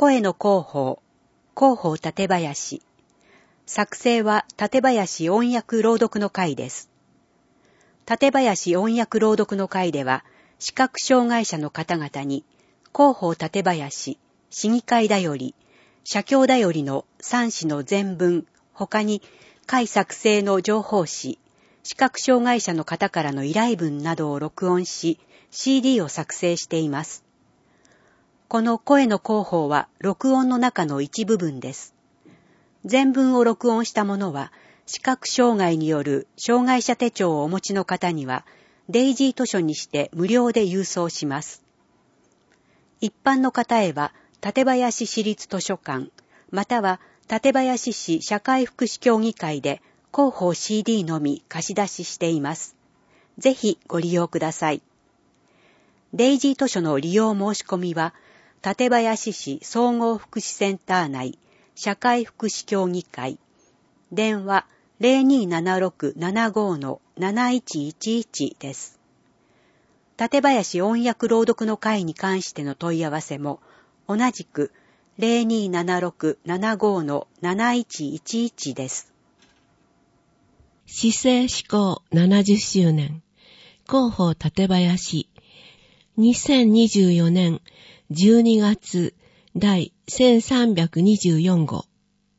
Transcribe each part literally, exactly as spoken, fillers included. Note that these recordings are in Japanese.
声の広報、広報館林。作成は館林音訳朗読の会です。館林音訳朗読の会では、視覚障害者の方々に、広報館林、市議会だより、社協だよりのさん誌の全文、他に会作成の情報誌、視覚障害者の方からの依頼文などを録音し、シーディー を作成しています。この声の広報は録音の中の一部分です。全文を録音したものは、視覚障害による障害者手帳をお持ちの方には、デイジー図書にして無料で郵送します。一般の方へは、館林市立図書館、または館林市社会福祉協議会で広報 シーディー のみ貸し出ししています。ぜひご利用ください。デイジー図書の利用申し込みは、館林市総合福祉センター内社会福祉協議会、電話 ゼロにーななろくななご なないちいちいち です。館林音訳朗読の会に関しての問い合わせも、同じく ゼロにーななろくななご なないちいちいち です。 市政施行ななじゅっしゅうねん、広報館林、にせんにじゅうよねんじゅうにがつ第せんさんびゃくにじゅうよんごう。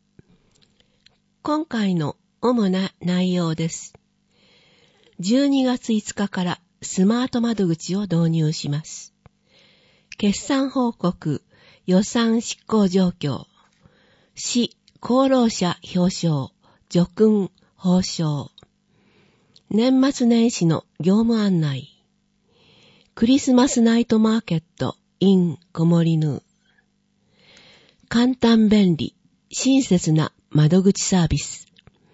今回の主な内容です。じゅうにがついつかからスマート窓口を導入します。決算報告、予算執行状況、市功労者表彰、叙勲、褒章、年末年始の業務案内、クリスマスナイトマーケット in こもりぬ、簡単便利、親切な窓口サービス、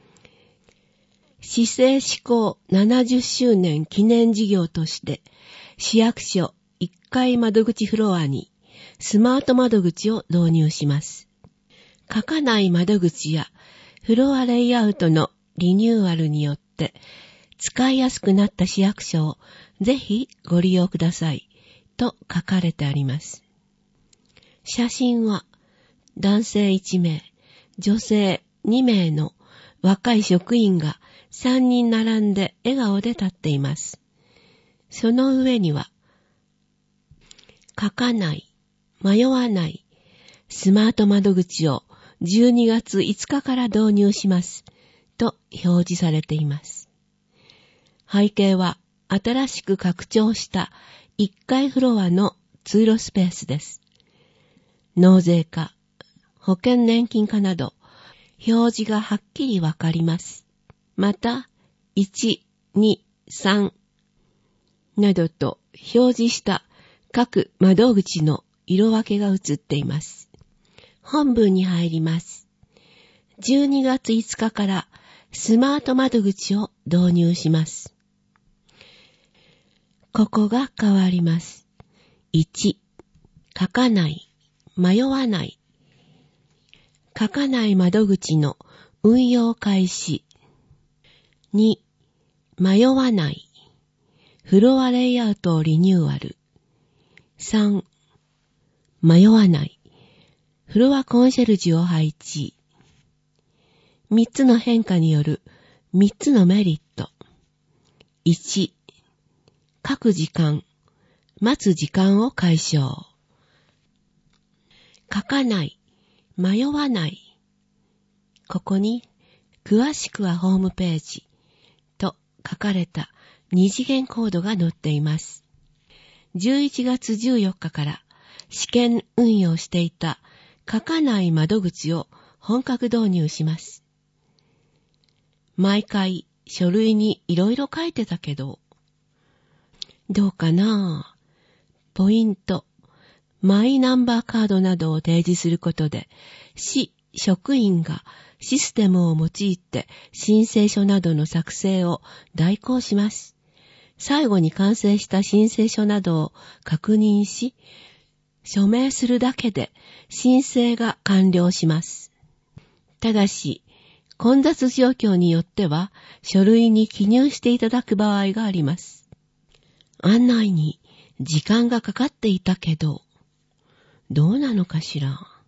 市政施行ななじゅっしゅうねん記念事業として市役所いっかい窓口フロアにスマート窓口を導入します。書かない窓口やフロアレイアウトのリニューアルによって使いやすくなった市役所をぜひご利用くださいと書かれてあります。写真は男性いちめい、女性にめいの若い職員がさんにん並んで笑顔で立っています。その上には、書かない、迷わない、スマート窓口をじゅうにがついつかから導入しますと表示されています。背景は新しく拡張したいっかいフロアの通路スペースです。納税課、保険年金課など表示がはっきりわかります。また、いち、に、さんなどと表示した各窓口の色分けが映っています。本文に入ります。じゅうにがついつかからスマート窓口を導入します。ここが変わります。いち、書かない、迷わない。書かない窓口の運用開始。に、迷わない。フロアレイアウトをリニューアル。さん、迷わない。フロアコンシェルジュを配置。みっつの変化によるみっつのメリット。いち、書く時間、待つ時間を解消。書かない、迷わない。ここに、詳しくはホームページと書かれた二次元コードが載っています。じゅういちがつじゅうよっかから試験運用していた書かない窓口を本格導入します。毎回書類にいろいろ書いてたけど、どうかなぁ。ポイント、マイナンバーカードなどを提示することで、市職員がシステムを用いて申請書などの作成を代行します。最後に完成した申請書などを確認し、署名するだけで申請が完了します。ただし、混雑状況によっては書類に記入していただく場合があります。案内に時間がかかっていたけど、どうなのかしら。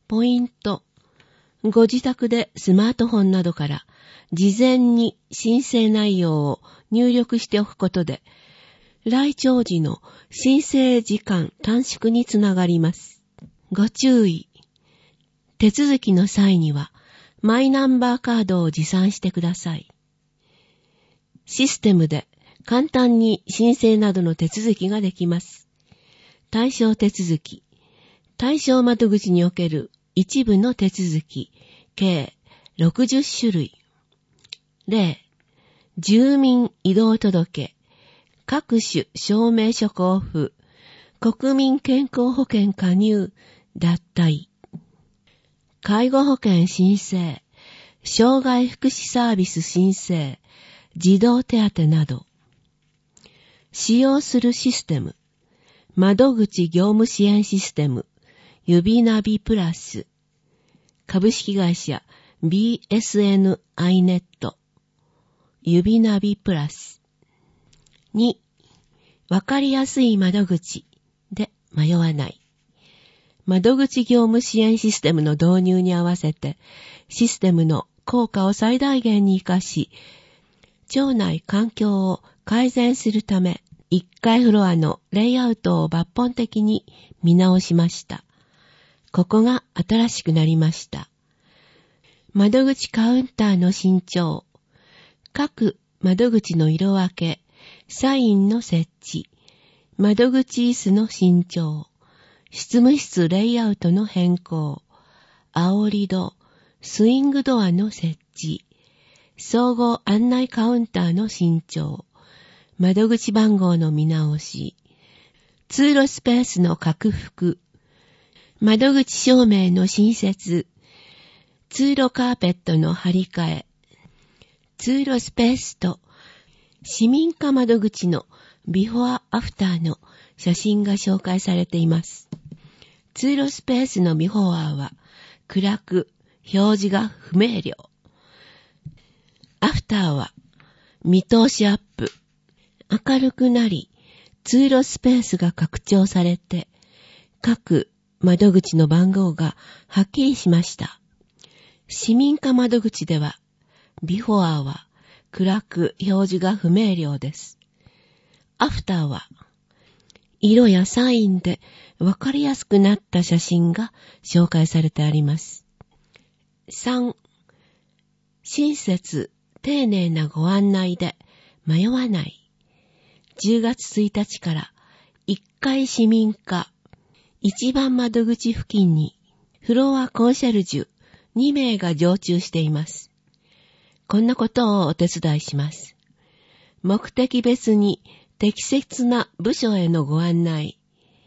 ポイント。ご自宅でスマートフォンなどから事前に申請内容を入力しておくことで、来庁時の申請時間短縮につながります。ご注意。手続きの際にはマイナンバーカードを持参してください。システムで簡単に申請などの手続きができます。対象手続き。対象窓口における一部の手続き、計ろくじゅっしゅるい。例、住民移動届、各種証明書交付、国民健康保険加入、脱退。介護保険申請、障害福祉サービス申請、児童手当など。使用するシステム、窓口業務支援システム、指ナビプラス、株式会社 ビーエスエヌアイネット、指ナビプラス。に、わかりやすい窓口で迷わない。窓口業務支援システムの導入に合わせて、システムの効果を最大限に活かし、庁内環境を改善するため、いっかいフロアのレイアウトを抜本的に見直しました。ここが新しくなりました。窓口カウンターの新調、各窓口の色分け、サインの設置、窓口椅子の新調、執務室レイアウトの変更、煽り戸、スイングドアの設置、総合案内カウンターの新調、窓口番号の見直し、通路スペースの拡幅、窓口照明の新設、通路カーペットの張り替え、通路スペースと市民課窓口のビフォーアフターの写真が紹介されています。通路スペースのビフォーは暗く表示が不明瞭。アフターは見通しアップ。明るくなり、通路スペースが拡張されて、各窓口の番号がはっきりしました。市民課窓口では、ビフォーは暗く表示が不明瞭です。アフターは、色やサインでわかりやすくなった写真が紹介されてあります。さん、親切、丁寧なご案内で迷わない。じゅうがつついたちからいっかい市民課一番窓口付近にフロアコンシェルジュにめいが常駐しています。こんなことをお手伝いします。目的別に適切な部署へのご案内。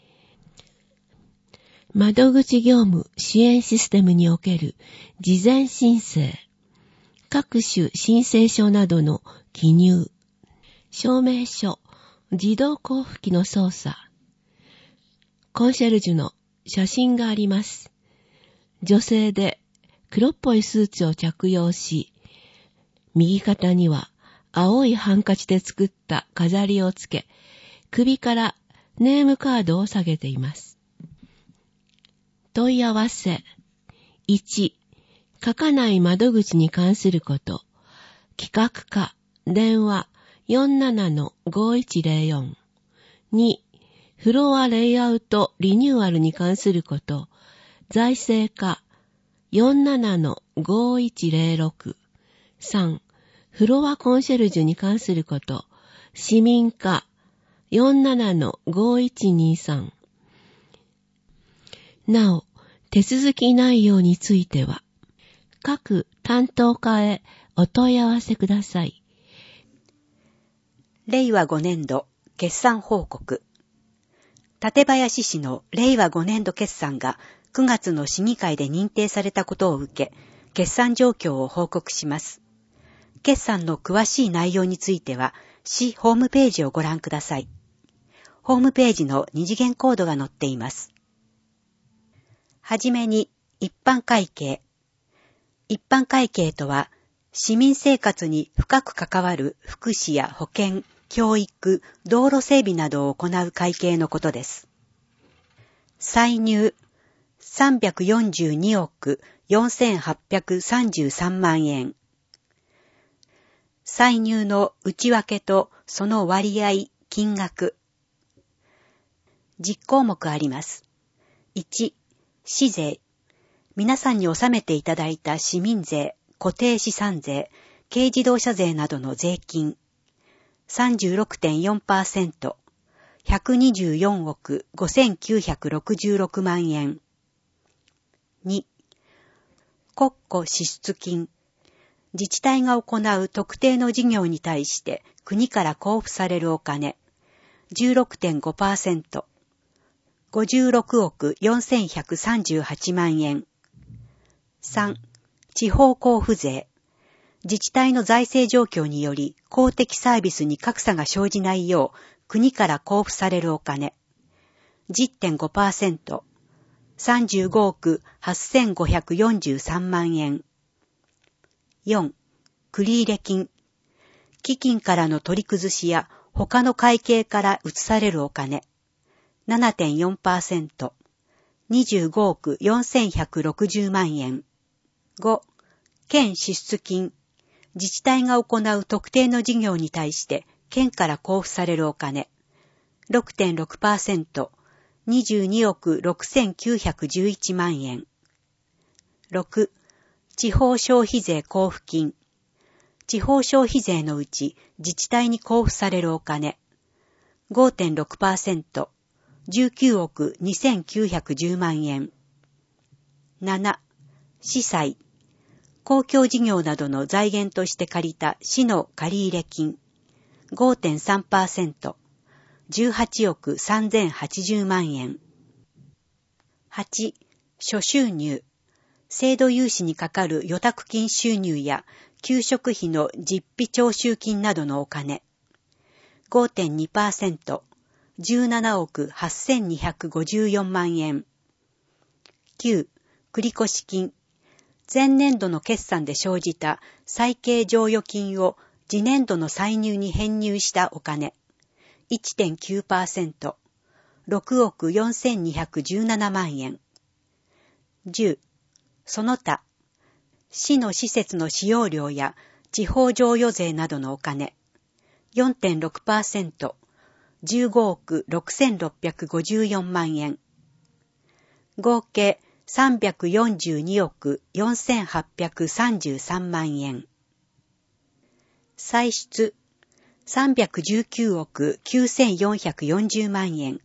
窓口業務支援システムにおける事前申請。各種申請書などの記入。証明書。自動交付機の操作。コンシェルジュの写真があります。女性で黒っぽいスーツを着用し、右肩には青いハンカチで作った飾りをつけ、首からネームカードを下げています。問い合わせ。いち、書かない窓口に関すること。企画課、電話 よんななのごいちぜろよん。に、フロアレイアウトリニューアルに関すること。財政課 よんななのごいちぜろろく。さん、フロアコンシェルジュに関すること。市民課 よんななのごいちにさん。なお、手続き内容については、各担当課へお問い合わせください。 れいわごねんど決算報告。館林市のれいわごねんど決算がくがつの市議会で認定されたことを受け、決算状況を報告します。決算の詳しい内容については、市ホームページをご覧ください。ホームページの二次元コードが載っています。はじめに、一般会計。一般会計とは、市民生活に深く関わる福祉や保健、教育、道路整備などを行う会計のことです。歳入、 さんびゃくよんじゅうにおくよんせんはっぴゃくさんじゅうさんまんえん。歳入の内訳とその割合、金額。じゅっこうもくあります。いち、市税。皆さんに納めていただいた市民税、固定資産税、軽自動車税などの税金。さんじゅうろくてんよんパーセント、ひゃくにじゅうよんおくごせんきゅうひゃくろくじゅうろくまんえん。に、国庫支出金。自治体が行う特定の事業に対して国から交付されるお金。じゅうろくてんごパーセント、ごじゅうろくおくよんせんひゃくさんじゅうはちまんえん。さん、地方交付税。自治体の財政状況により公的サービスに格差が生じないよう国から交付されるお金。じゅってんごパーセント、さんじゅうごおくはっせんごひゃくよんじゅうさんまんえん。よん、繰入金。基金からの取り崩しや他の会計から移されるお金。ななてんよんパーセント、にじゅうごおくよんせんひゃくろくじゅうまんえん。ご、県支出金。自治体が行う特定の事業に対して県から交付されるお金。ろくてんろくパーセント、にじゅうにおくろくせんきゅうひゃくじゅういちまんえん。ろく、地方消費税交付金。地方消費税のうち自治体に交付されるお金。ごてんろくパーセント、じゅうきゅうおくにせんきゅうひゃくじゅうまんえん。なな、市債。公共事業などの財源として借りた市の借入金。ごてんさんパーセント、じゅうはちおくさんぜんはちじゅうまんえん。はち、諸収入。制度融資にかかる預託金収入や給食費の実費徴収金などのお金。ごてんにパーセント、じゅうななおくはっせんにひゃくごじゅうよんまんえん。きゅう、繰越金。前年度の決算で生じた会計剰余金を次年度の歳入に編入したお金。いってんきゅうパーセント、ろくおくよんせんにひゃくじゅうななまんえん。じゅう、その他。市の施設の使用料や地方譲与税などのお金。よんてんろくパーセント、じゅうごおくろくせんろっぴゃくごじゅうよんまんえん。合計さんびゃくよんじゅうにおくよんせんはっぴゃくさんじゅうさんまんえん。歳出さんびゃくじゅうきゅうおくきゅうせんよんひゃくよんじゅうまんえん。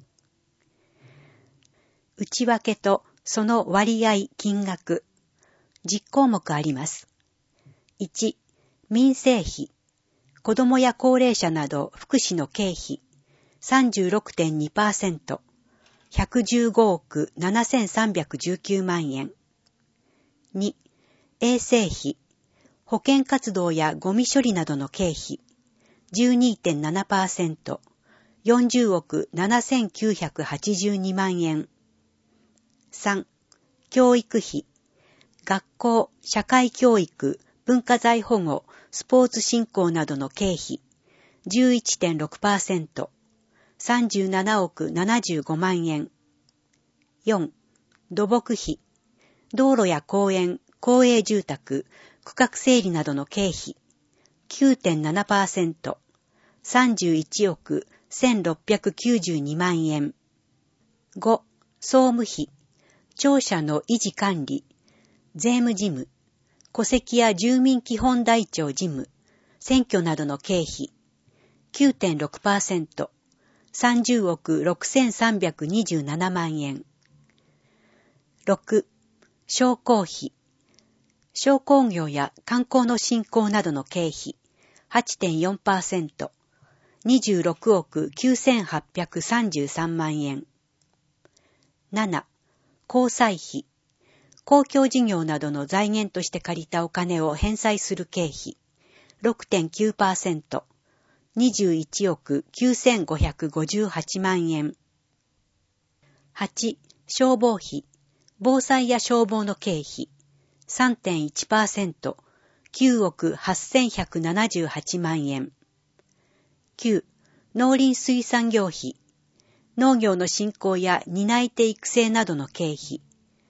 内訳とその割合、金額。じゅっこうもくあります。いち、民生費。子どもや高齢者など福祉の経費。さんじゅうろくてんにパーセント、ひゃくじゅうごおくななせんさんびゃくじゅうきゅうまんえん。に、衛生費。保健活動やゴミ処理などの経費。じゅうにてんななパーセント、よんじゅうおくななせんきゅうひゃくはちじゅうにまんえん。さん、教育費。学校、社会教育、文化財保護、スポーツ振興などの経費。じゅういってんろくパーセント、さんじゅうななおくななじゅうごまんえん。よん、土木費。道路や公園、公営住宅、区画整理などの経費。きゅうてんななパーセント、さんじゅういちおくせんろっぴゃくきゅうじゅうにまんえん。ご、総務費。庁舎の維持管理、税務事務、戸籍や住民基本台帳事務、選挙などの経費。きゅうてんろくパーセント、さんじゅうおくろくせんさんびゃくにじゅうななまんえん。ろく、商工費。商工業や観光の振興などの経費。はちてんよんパーセント、にじゅうろくおくきゅうせんはっぴゃくさんじゅうさんまんえん。なな、公債費。公共事業などの財源として借りたお金を返済する経費。ろくてんきゅうパーセント、にじゅういちおくきゅうせんごひゃくごじゅうはちまんえん。はち、消防費。防災や消防の経費。さんてんいちパーセント、きゅうおくはっせんひゃくななじゅうはちまんえん。きゅう、農林水産業費。農業の振興や担い手育成などの経費。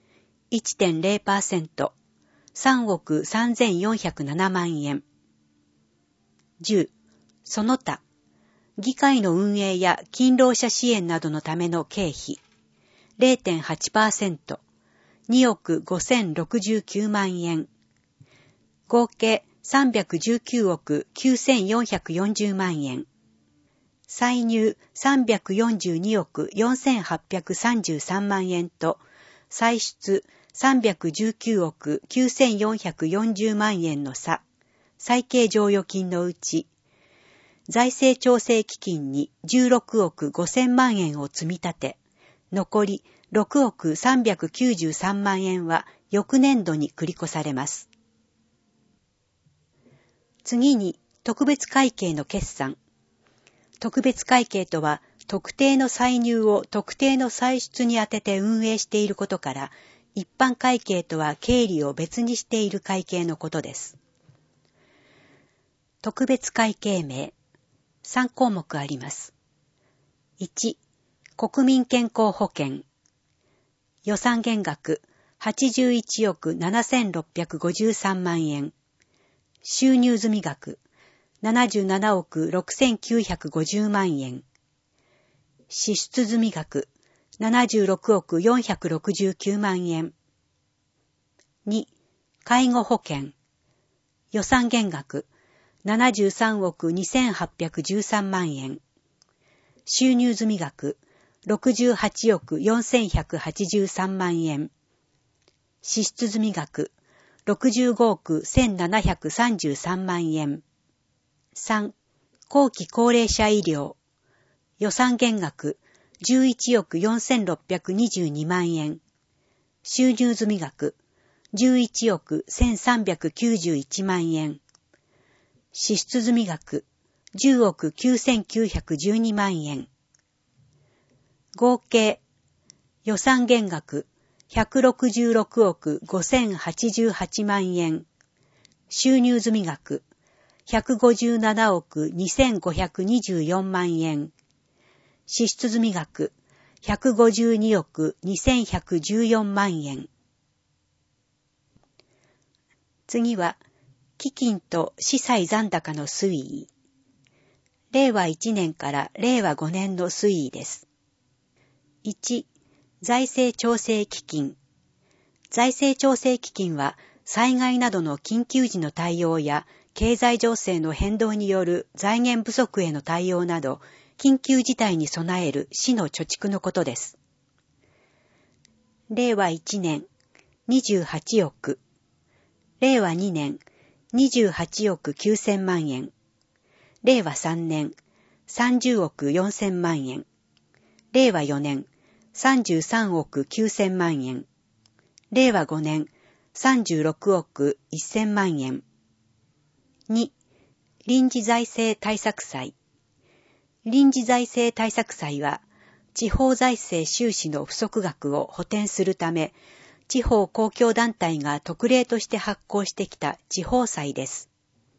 いってんゼロパーセント、さんおくさんぜんよんひゃくななまんえん。じゅう、その他、議会の運営や勤労者支援などのための経費、ゼロてんはちパーセント、におくごせんろくじゅうきゅうまんえん。合計さんびゃくじゅうきゅうおくきゅうせんよんひゃくよんじゅうまんえん。歳入さんびゃくよんじゅうにおくよんせんはっぴゃくさんじゅうさんまんえんと、歳出さんびゃくじゅうきゅうおくきゅうせんよんひゃくよんじゅうまんえんの差、会計剰余金のうち、財政調整基金にじゅうろくおくごせんまんえんを積み立て、残りろくおくさんびゃくきゅうじゅうさんまんえんは翌年度に繰り越されます。次に、特別会計の決算。特別会計とは、特定の歳入を特定の歳出に充てて運営していることから、一般会計とは経理を別にしている会計のことです。特別会計名、さんこうもくあります。いち、国民健康保険。予算減額はちじゅういちおくななせんろっぴゃくごじゅうさんまんえん。収入済額ななじゅうななおくろくせんきゅうひゃくごじゅうまんえん。支出済額ななじゅうろくおくよんひゃくろくじゅうきゅうまんえん。に、介護保険。予算減額ななじゅうさんおくにせんはっぴゃくじゅうさんまんえん。収入済額ろくじゅうはちおくよんせんひゃくはちじゅうさんまんえん。支出済額ろくじゅうごおくせんななひゃくさんじゅうさんまんえん。さん、後期高齢者医療。予算減額じゅういちおくよんせんろっぴゃくにじゅうにまんえん。収入済額じゅういちおくせんさんびゃくきゅうじゅういちまんえん。支出済額じゅうおくきゅうせんきゅうひゃくじゅうにまんえん。合計予算減額ひゃくろくじゅうろくおくごせんはちじゅうはちまんえん。収入済額ひゃくごじゅうななおくにせんごひゃくにじゅうよんまんえん。支出済額ひゃくごじゅうにおくにせんひゃくじゅうよんまんえん。次は、基金と司債残高の推移。れいわいちねんかられいわごねんの推移です。いち、財政調整基金。財政調整基金は、災害などの緊急時の対応や、経済情勢の変動による財源不足への対応など、緊急事態に備える市の貯蓄のことです。れいわいちねん、にじゅうはちおく。れいわにねん、にじゅうはちおくきゅうせんまんえん。れいわさんねん、さんじゅうおくよんせんまんえん。れいわよねん、さんじゅうさんおくきゅうせんまんえん。れいわごねん、さんじゅうろくおくせんまんえん。に、臨時財政対策債。臨時財政対策債は、地方財政収支の不足額を補填するため、地方公共団体が特例として発行してきた地方債です。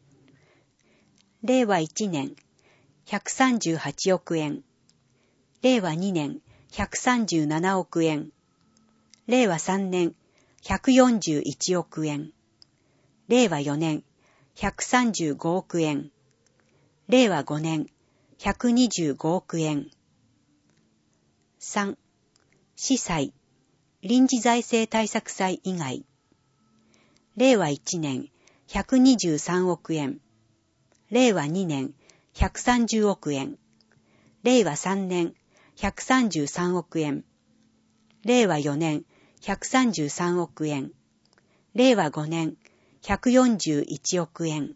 れいわいちねん、ひゃくさんじゅうはちおくえん。れいわにねん、ひゃくさんじゅうななおくえん。れいわさんねん、ひゃくよんじゅういちおくえん。れいわよねん、ひゃくさんじゅうごおくえん。れいわごねん、ひゃくにじゅうごおくえん。さん、司債、臨時財政対策債以外。れいわいちねん、ひゃくにじゅうさんおくえん。れいわにねん、ひゃくさんじゅうおくえん。れいわさんねん、ひゃくさんじゅうさんおくえん。れいわよねん、ひゃくさんじゅうさんおくえん。れいわごねん、ひゃくよんじゅういちおくえん。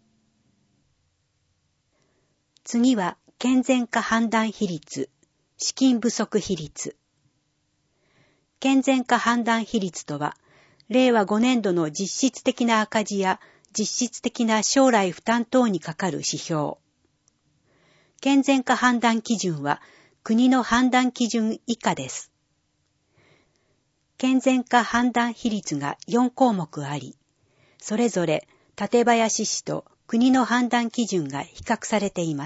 次は、健全化判断比率、資金不足比率。健全化判断比率とは、れいわごねんどの実質的な赤字や実質的な将来負担等にかかる指標。健全化判断基準は国の判断基準以下です。健全化判断比率がよんこうもくあり、それぞれ館林市と国の判断基準が比較されています。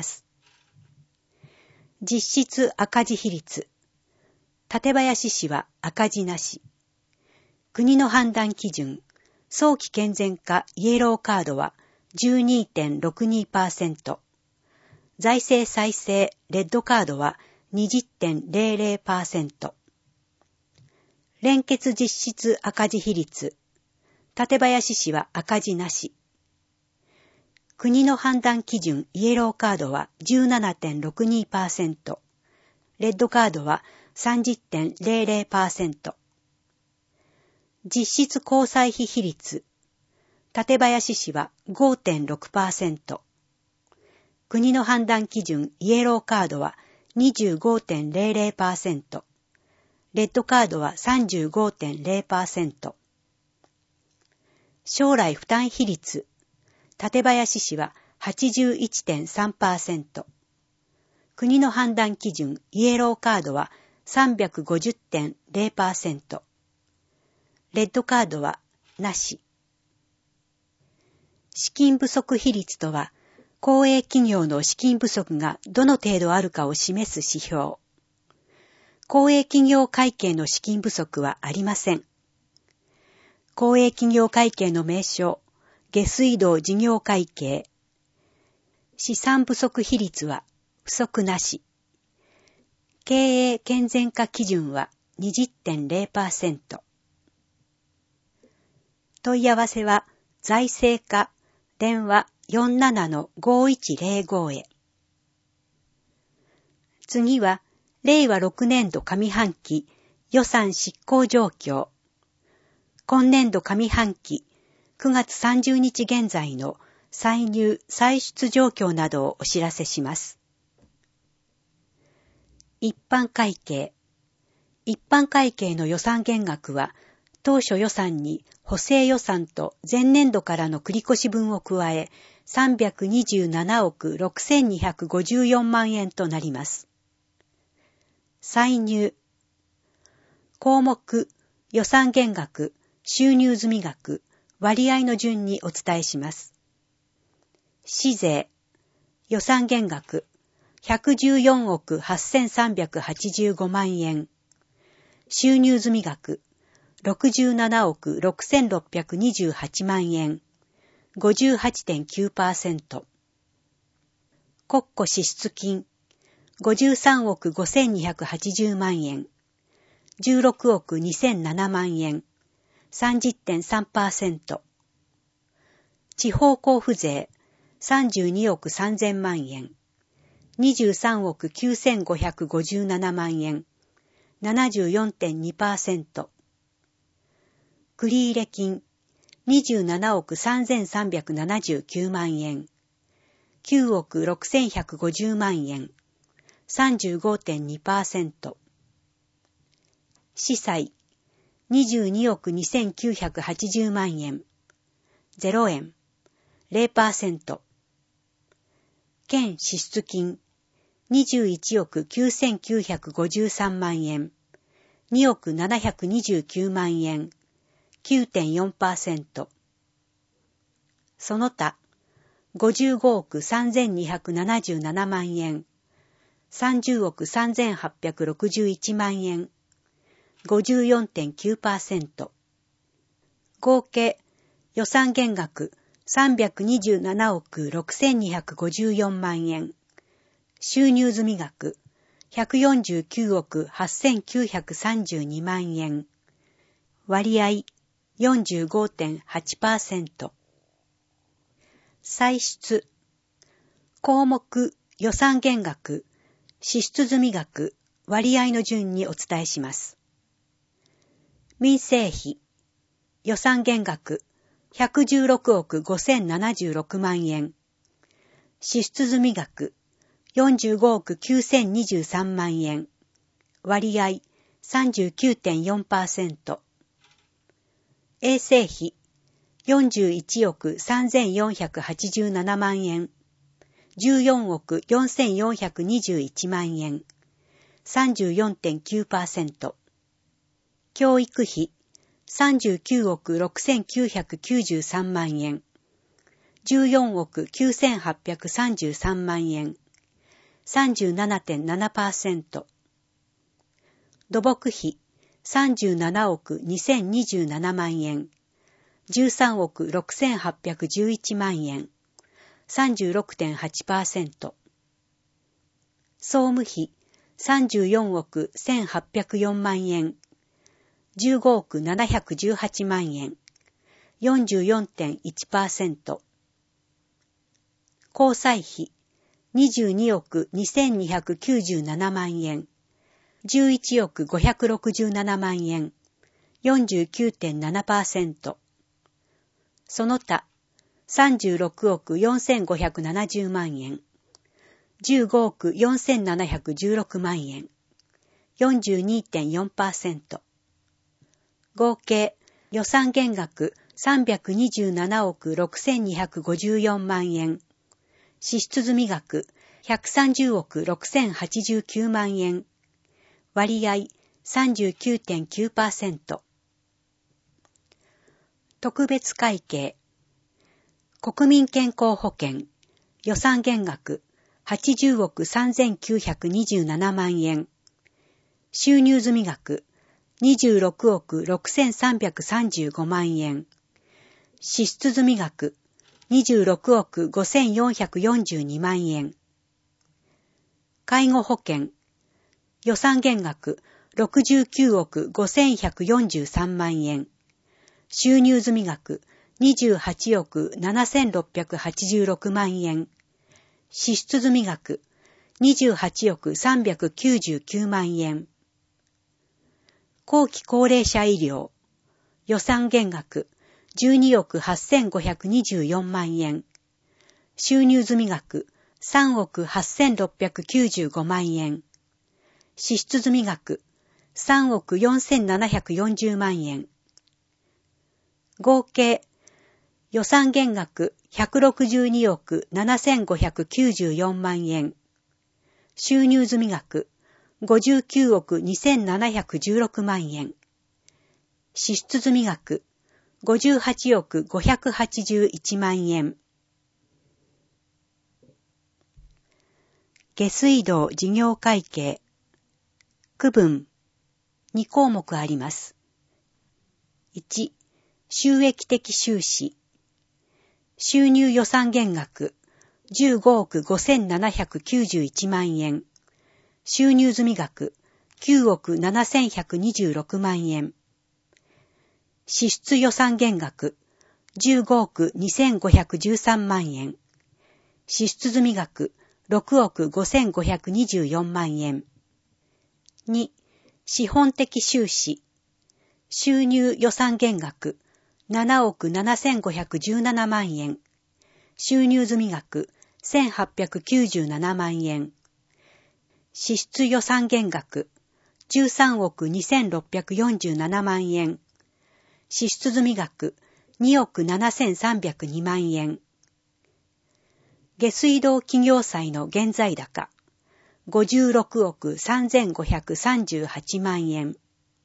実質赤字比率。館林市は赤字なし。 国の判断基準、早期健全化イエローカードは じゅうにてんろくにパーセント、財政再生レッドカードは にじゅってんゼロゼロパーセント、連結実質赤字比率、館林市は赤字なし。国の判断基準イエローカードは じゅうななてんろくにパーセント、レッドカードは さんじゅってんゼロゼロパーセント。実質交際費比率、館林市は ごてんろくパーセント、国の判断基準イエローカードは にじゅうごてんゼロゼロパーセント、レッドカードは さんじゅうごてんゼロパーセント。将来負担比率、館林市は はちじゅういちてんさんパーセント、国の判断基準イエローカードは さんびゃくごじゅってんゼロパーセント、レッドカードはなし。資金不足比率とは、公営企業の資金不足がどの程度あるかを示す指標。公営企業会計の資金不足はありません。公営企業会計の名称、下水道事業会計。資産不足比率は不足なし。経営健全化基準は にじゅってんゼロパーセント。問い合わせは財政課電話 よんじゅうななのごいちゼロご へ。次はれいわろくねんど上半期予算執行状況。今年度上半期くがつさんじゅうにち現在の歳入・歳出状況などをお知らせします。一般会計。一般会計の予算減額は当初予算に補正予算と前年度からの繰越分を加えさんびゃくにじゅうななおくろくせんにひゃくごじゅうよんまんえんとなります。歳入。項目、予算減額、収入済額、割合の順にお伝えします。市税。予算減額、ひゃくじゅうよんおくはっせんさんびゃくはちじゅうごまんえん。収入済額、ろくじゅうななおくろくせんろっぴゃくにじゅうはちまんえん。ごじゅうはちてんきゅうパーセント。国庫支出金、ごじゅうさんおくごせんにひゃくはちじゅうまんえん。じゅうろくおくにせんななまんえん。さんじゅってんさんパーセント。地方交付税、さんじゅうにおくさんぜんまんえん。にじゅうさんおくきゅうせんごひゃくごじゅうななまんえん。ななじゅうよんてんにパーセント。繰入金、にじゅうななおくさんぜんさんびゃくななじゅうきゅうまんえん。きゅうおくろくせんひゃくごじゅうまんえん。さんじゅうごてんにパーセント。資債、にじゅうにおくにせんきゅうひゃくはちじゅうまんえん。ゼロえん。ゼロパーセント。県支出金、にじゅういちおくきゅうせんきゅうひゃくごじゅうさんまんえん。におくななひゃくにじゅうきゅうまんえん。きゅうてんよんパーセント。その他、ごじゅうごおくさんぜんにひゃくななじゅうななまんえん。さんじゅうおくさんぜんはっぴゃくろくじゅういちまんえん。ごじゅうよんてんきゅうパーセント。合計予算減額さんびゃくにじゅうななおくろくせんにひゃくごじゅうよんまんえん。収入済額ひゃくよんじゅうきゅうおくはっせんきゅうひゃくさんじゅうにまんえん。割合 よんじゅうごてんはちパーセント。歳出。項目、予算減額、支出済額、割合の順にお伝えします。民生費。予算減額、ひゃくじゅうろくおくごせんななじゅうろくまんえん。支出済額、よんじゅうごおくきゅうせんにじゅうさんまんえん。割合 さんじゅうきゅうてんよんパーセント。衛生費、よんじゅういちおくさんぜんよんひゃくはちじゅうななまんえん。じゅうよんおくよんせんよんひゃくにじゅういちまんえん。さんじゅうよんてんきゅうパーセント。教育費、さんじゅうきゅうおくろくせんきゅうひゃくきゅうじゅうさんまんえん。じゅうよんおくきゅうせんはっぴゃくさんじゅうさんまんえん。さんじゅうななてんななパーセント。土木費、 さんじゅうななおくにせんにじゅうななまんえん、じゅうさんおくろくせんはっぴゃくじゅういちまんえん、さんじゅうろくてんはちパーセント。総務費さんじゅうよんおくせんはっぴゃくよんまんえん、じゅうごおくななひゃくじゅうはちまんえん、よんじゅうよんてんいちパーセント。交際費にじゅうにおくにせんにひゃくきゅうじゅうななまんえん、じゅういちおくごひゃくろくじゅうななまんえん、よんじゅうきゅうてんななパーセント。その他、さんじゅうろくおくよんせんごひゃくななじゅうまんえん、じゅうごおくよんせんななひゃくじゅうろくまんえん、よんじゅうにてんよんパーセント。合計予算減額さんびゃくにじゅうななおくろくせんにひゃくごじゅうよんまんえん、支出済額ひゃくさんじゅうおくろくせんはちじゅうきゅうまんえん、割合 さんじゅうきゅうてんきゅうパーセント。特別会計国民健康保険予算減額はちじゅうおくさんぜんきゅうひゃくにじゅうななまんえん、収入済額にじゅうろくおくろくせんさんびゃくさんじゅうごまんえん、支出済額にじゅうろくおくごせんよんひゃくよんじゅうにまんえん、介護保険予算減額ろくじゅうきゅうおくごせんひゃくよんじゅうさんまんえん、収入済額にじゅうはちおくななせんろっぴゃくはちじゅうろくまんえん、支出済額にじゅうはちおくさんびゃくきゅうじゅうきゅうまんえん、後期高齢者医療予算減額じゅうにおくはっせんごひゃくにじゅうよんまんえん、収入済額さんおくはっせんろっぴゃくきゅうじゅうごまんえん、支出済額さんおくよんせんななひゃくよんじゅうまんえん、合計予算減額ひゃくろくじゅうにおくななせんごひゃくきゅうじゅうよんまんえん、収入済額ごじゅうきゅうおくにせんななひゃくじゅうろくまんえん、支出済額ごじゅうはちおくごひゃくはちじゅういちまんえん。下水道事業会計区分にこうもくあります。いち、収益的収支収入予算減額じゅうごおくごせんななひゃくきゅうじゅういちまんえん、収入済額きゅうおくななせんひゃくにじゅうろくまんえん、支出予算減額じゅうごおくにせんごひゃくじゅうさんまんえん、支出済額ろくおくごせんごひゃくにじゅうよんまんえん。に、資本的収支収入予算減額ななおくななせんごひゃくじゅうななまんえん、収入済額せんはっぴゃくきゅうじゅうななまんえん、支出予算減額じゅうさんおくにせんろっぴゃくよんじゅうななまんえん、支出済額におくななせんさんびゃくにまんえん、下水道企業債の現在高ごじゅうろくおくさんぜんごひゃくさんじゅうはちまんえん。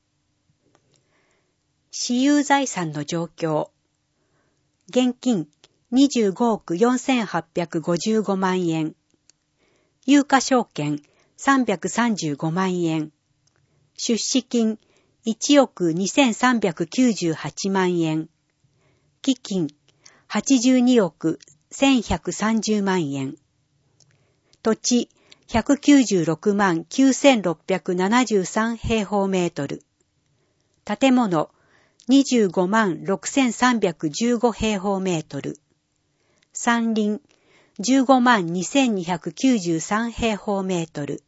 私有財産の状況現金にじゅうごおくよんせんはっぴゃくごじゅうごまんえん、有価証券さんびゃくさんじゅうごまんえん、出資金いちおくにせんさんびゃくきゅうじゅうはちまんえん、基金はちじゅうにおくせんひゃくさんじゅうまんえん、土地ひゃくきゅうじゅうろくまんきゅうせんろっぴゃくななじゅうさん平方メートル、建物にじゅうごまんろくせんさんびゃくじゅうご平方メートル、山林じゅうごまんにせんにひゃくきゅうじゅうさん平方メートル。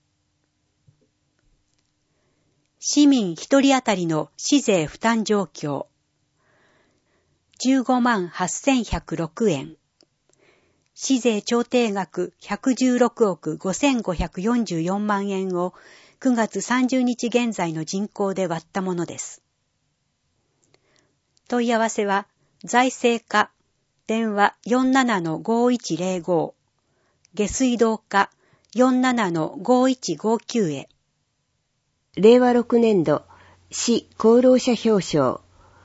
市民一人当たりの市税負担状況じゅうごまんはっせんひゃくろくえん、市税調停額ひゃくじゅうろくおくごせんごひゃくよんじゅうよんまんえんをくがつさんじゅうにち現在の人口で割ったものです。問い合わせは財政課電話 よんななのごいちぜろご 下水道課 よんななのごいちごきゅう へ。 れいわろくねんど市功労者表彰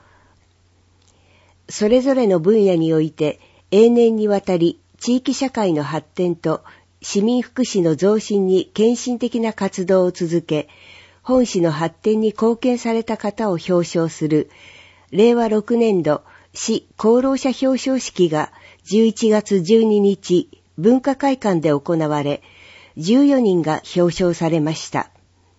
それぞれの分野において永年にわたり地域社会の発展と市民福祉の増進に献身的な活動を続け、 本市の発展に貢献された方を表彰するれいわろくねんど市功労者表彰式がじゅういちがつじゅうににち文化会館で行われ、じゅうよにんが表彰されました。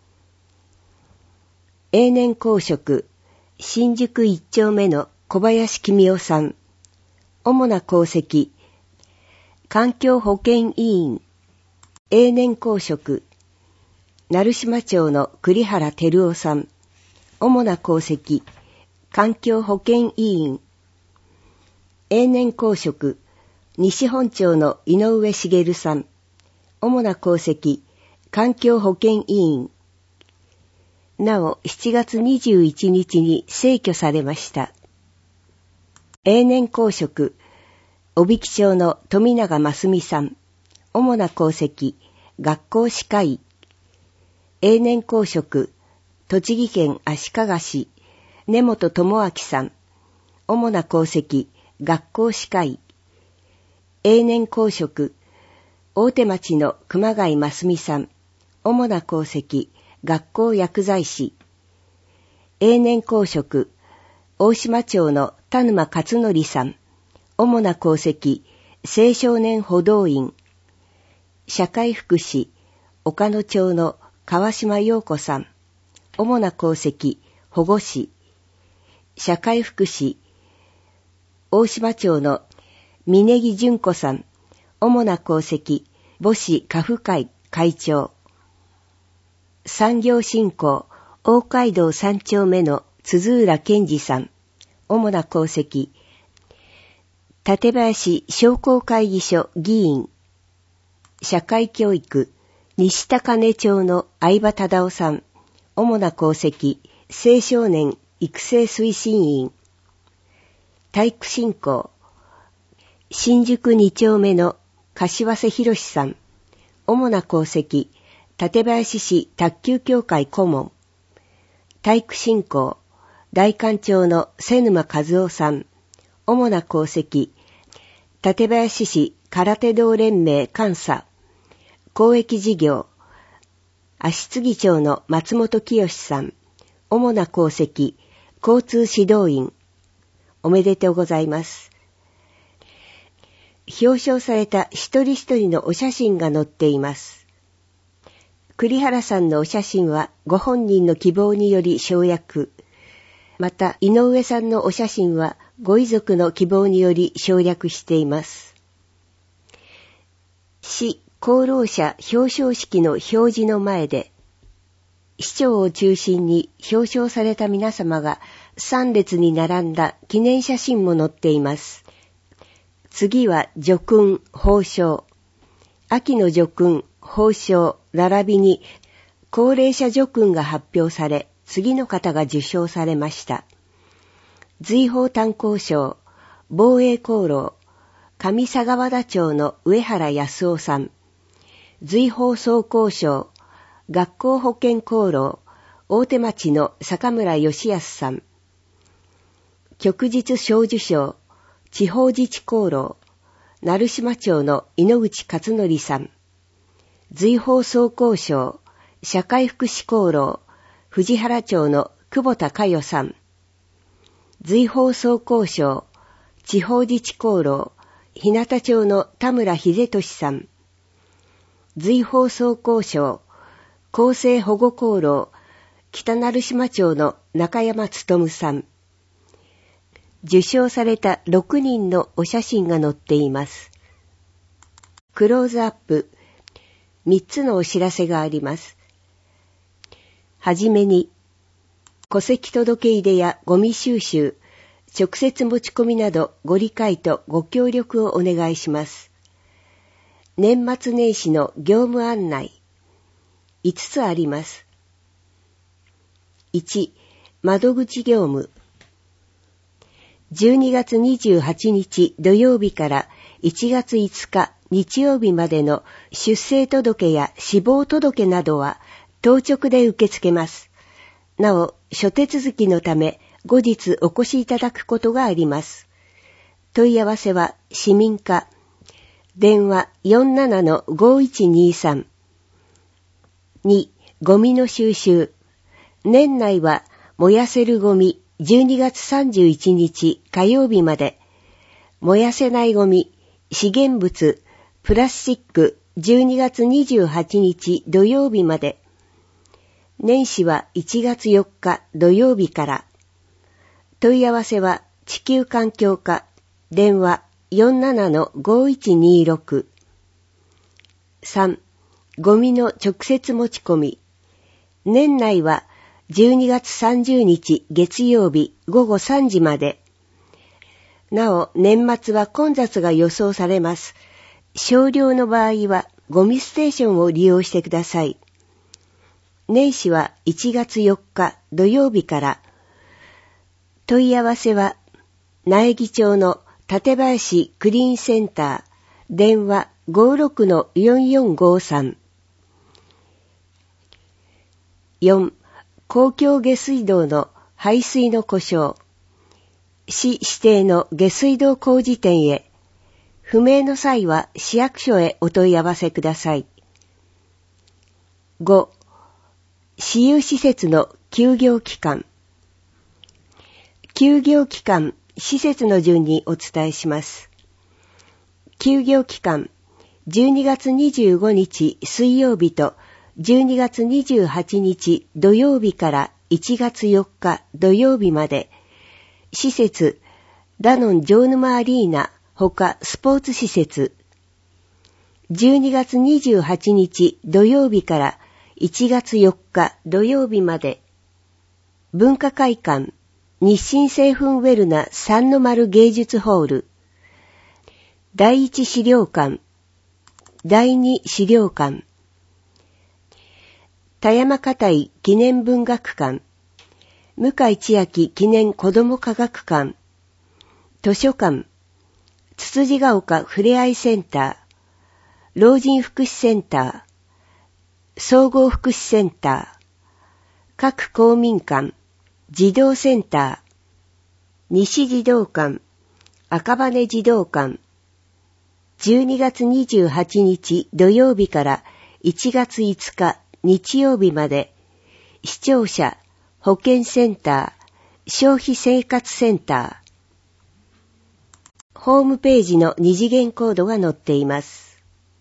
永年公職、新宿一丁目の小林公夫さん。主な功績、環境保健委員。永年公職、成島町の栗原照夫さん。主な功績、環境保健委員。永年公職、西本町の井上茂さん。主な功績、環境保健委員。なお、しちがつにじゅういちにちに逝去されました。永年公職、帯木町の富永真澄さん。主な功績、学校歯科医。永年公職、栃木県足利市、根本智明さん。主な功績、学校歯科医。永年公職、大手町の熊谷真澄さん。主な功績、学校薬剤師。永年公職、大島町の田沼勝則さん。主な功績、青少年補導員。社会福祉、岡野町の川島陽子さん。主な功績、保護士。社会福祉、大島町の峯木純子さん。主な功績、母子家父会会長。産業振興、大街道三丁目の鈴浦健二さん。主な功績、館林商工会議所議員。社会教育、西高根町の相葉忠夫さん。主な功績、青少年育成推進員。体育振興、新宿二丁目の柏瀬博さん。主な功績、館林市卓球協会顧問。体育振興、代官町の瀬沼和夫さん。主な功績、館林市空手道連盟監査。公益事業、足継町の松本清さん。主な功績、交通指導員。おめでとうございます。表彰された一人一人のお写真が載っています。栗原さんのお写真はご本人の希望により省略。また井上さんのお写真はご遺族の希望により省略しています。市功労者表彰式の表示の前で、市長を中心に表彰された皆様がさん列に並んだ記念写真も載っています。次は叙勲、褒章。秋の叙勲、褒章、並びに高齢者叙勲が発表され、次の方が受章されました。随宝炭鉱賞、防衛功労、上佐川田町の上原康夫さん。随宝総工賞、学校保健功労、大手町の坂村義康さん。旭日小綬章、地方自治功労、成島町の井ノ口勝則さん。随宝総工賞、社会福祉功労、藤原町の久保田佳代さん。随宝総工賞、地方自治功労、日向町の田村秀俊さん。随宝総工賞、厚生保護功労、北成島町の中山努さん。受賞されたろくにんのお写真が載っています。クローズアップ、みっつのお知らせがあります。はじめに、戸籍届入れやゴミ収集、直接持ち込みなどご理解とご協力をお願いします。年末年始の業務案内、いつつあります。いち、窓口業務。じゅうにがつにじゅうはちにち土曜日からいちがついつか日曜日までの出生届や死亡届などは当直で受け付けます。なお、諸手続きのため後日お越しいただくことがあります。問い合わせは市民課、電話 よんじゅうななのごいちにさん。に、ゴミの収集、 年内は燃やせるゴミじゅうにがつさんじゅういちにち火曜日まで、燃やせないゴミ、資源物、プラスチックじゅうにがつにじゅうはちにち土曜日まで、年始はいちがつよっか土曜日から。問い合わせは地球環境課、電話 よんななのごいちにろく。さん. ゴミの直接持ち込み。年内はじゅうにがつさんじゅうにち月曜日ごごさんじまで。なお、年末は混雑が予想されます。少量の場合はゴミステーションを利用してください。年始はいちがつよっか土曜日から。問い合わせは苗木町の館林クリーンセンター、電話 ごろくのよんよんごさん。よん. 公共下水道の排水の故障。市指定の下水道工事店へ。不明の際は市役所へお問い合わせください。ご. 私有施設の休業期間。休業期間、施設の順にお伝えします。休業期間、じゅうにがつにじゅうごにち水曜日とじゅうにがつにじゅうはちにち土曜日からいちがつよっか土曜日まで、施設、ダノン城沼アリーナほかスポーツ施設、じゅうにがつにじゅうはちにち土曜日からいちがつよっか土曜日まで、文化会館、日清製粉ウェルナ三の丸芸術ホール、第一資料館、第二資料館、田山片井記念文学館、向井千秋記念子ども科学館、図書館、つつじが丘ふれあいセンター、老人福祉センター、総合福祉センター、各公民館、児童センター、西児童館、赤羽児童館、じゅうにがつにじゅうはちにち土曜日からいちがついつか日曜日まで、視聴者、保健センター、消費生活センター。ホームページの二次元コードが載っています。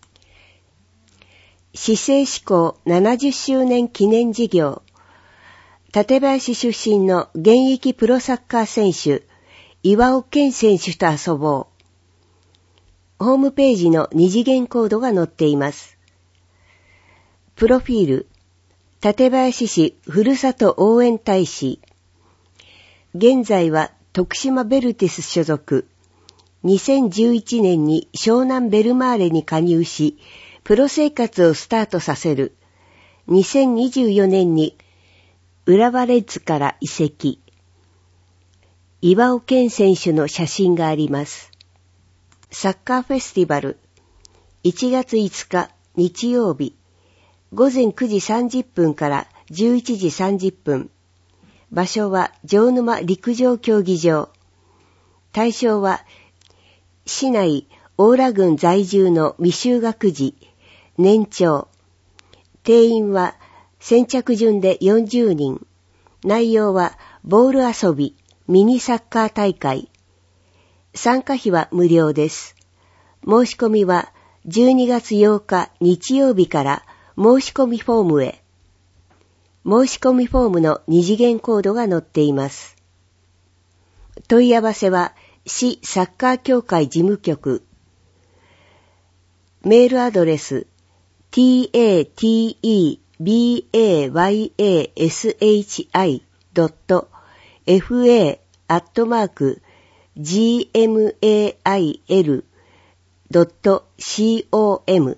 市政施行ななじゅっしゅうねん記念事業。館林出身の現役プロサッカー選手、岩尾健選手と遊ぼう。ホームページの二次元コードが載っています。プロフィール、館林市ふるさと応援大使。現在は徳島ベルティス所属。にせんじゅういちねんに湘南ベルマーレに加入し、プロ生活をスタートさせる。にせんにじゅうよねんに浦和レッズから移籍。岩尾健選手の写真があります。サッカーフェスティバル。いちがついつか日曜日。ごぜんくじさんじゅっぷんからじゅういちじさんじゅっぷん。場所は城沼陸上競技場。対象は市内大良郡在住の未就学児、年長。定員は先着順でよんじゅうにん。内容はボール遊び、ミニサッカー大会。参加費は無料です。申し込みはじゅうにがつようか日曜日から申し込みフォームへ。申し込みフォームの二次元コードが載っています。問い合わせは市サッカー協会事務局。メールアドレス tatebayashi ドット fa アットマーク gmail ドット com。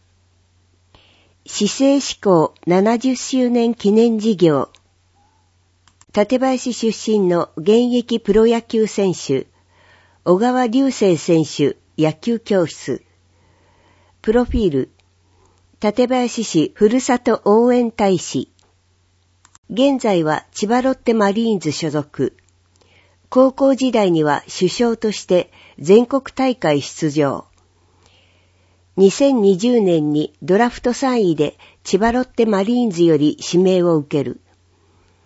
市政施行ななじゅっしゅうねん記念事業。館林出身の現役プロ野球選手、小川隆星選手野球教室。プロフィール、館林市ふるさと応援大使。現在は千葉ロッテマリーンズ所属。高校時代には主将として全国大会出場。にせんにじゅうねんにドラフトさんいで千葉ロッテマリーンズより指名を受ける。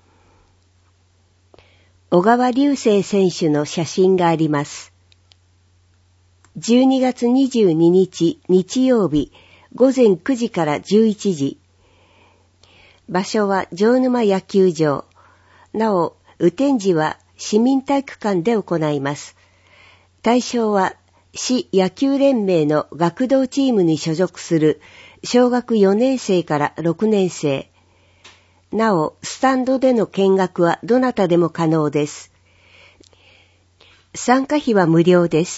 小川隆星選手の写真があります。じゅうにがつにじゅうににち日曜日ごぜんくじからじゅういちじ。場所は城沼野球場。なお、雨天時は市民体育館で行います。対象は市野球連盟の学童チームに所属する小学よねんせいからろくねんせい。なお、スタンドでの見学はどなたでも可能です。参加費は無料です。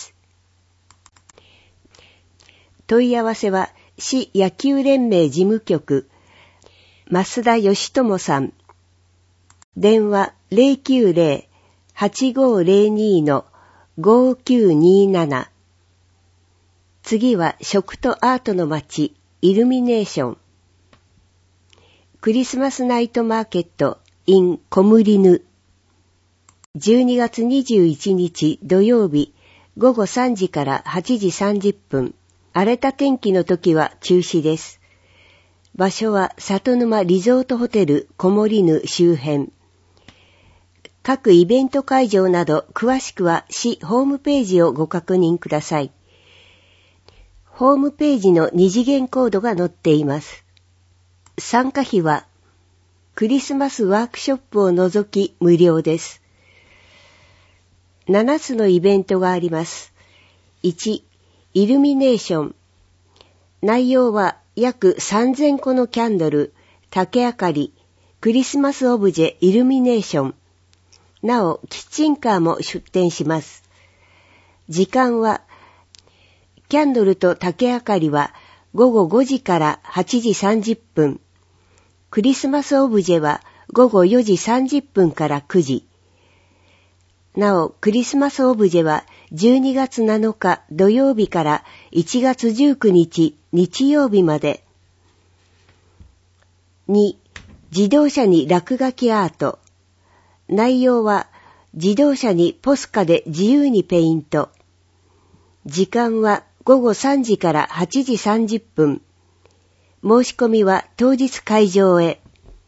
問い合わせは市野球連盟事務局、増田義友さん。電話 ゼロきゅうゼロ はちごゼロに ごきゅうになな。次は食とアートの街、イルミネーション。クリスマスナイトマーケット in コムリヌ。じゅうにがつにじゅういちにち土曜日ごごさんじからはちじさんじゅっぷん。荒れた天気の時は中止です。場所は里沼リゾートホテルコモリヌ周辺。各イベント会場など詳しくは市ホームページをご確認ください。ホームページの二次元コードが載っています。参加費はクリスマスワークショップを除き無料です。ななつのイベントがあります。いち、イルミネーション。内容は約さんぜんこのキャンドル、竹明かり、クリスマスオブジェイルミネーション。なお、キッチンカーも出店します。時間は、キャンドルと竹明かりはごごごじからはちじさんじゅっぷん。クリスマスオブジェはごごよじさんじゅっぷんからくじ。なお、クリスマスオブジェはじゅうにがつなのか土曜日からいちがつじゅうくにち日曜日まで。に、自動車に落書きアート。内容は自動車にポスカで自由にペイント。時間はごごさんじからはちじさんじゅっぷん。申し込みは当日会場へ。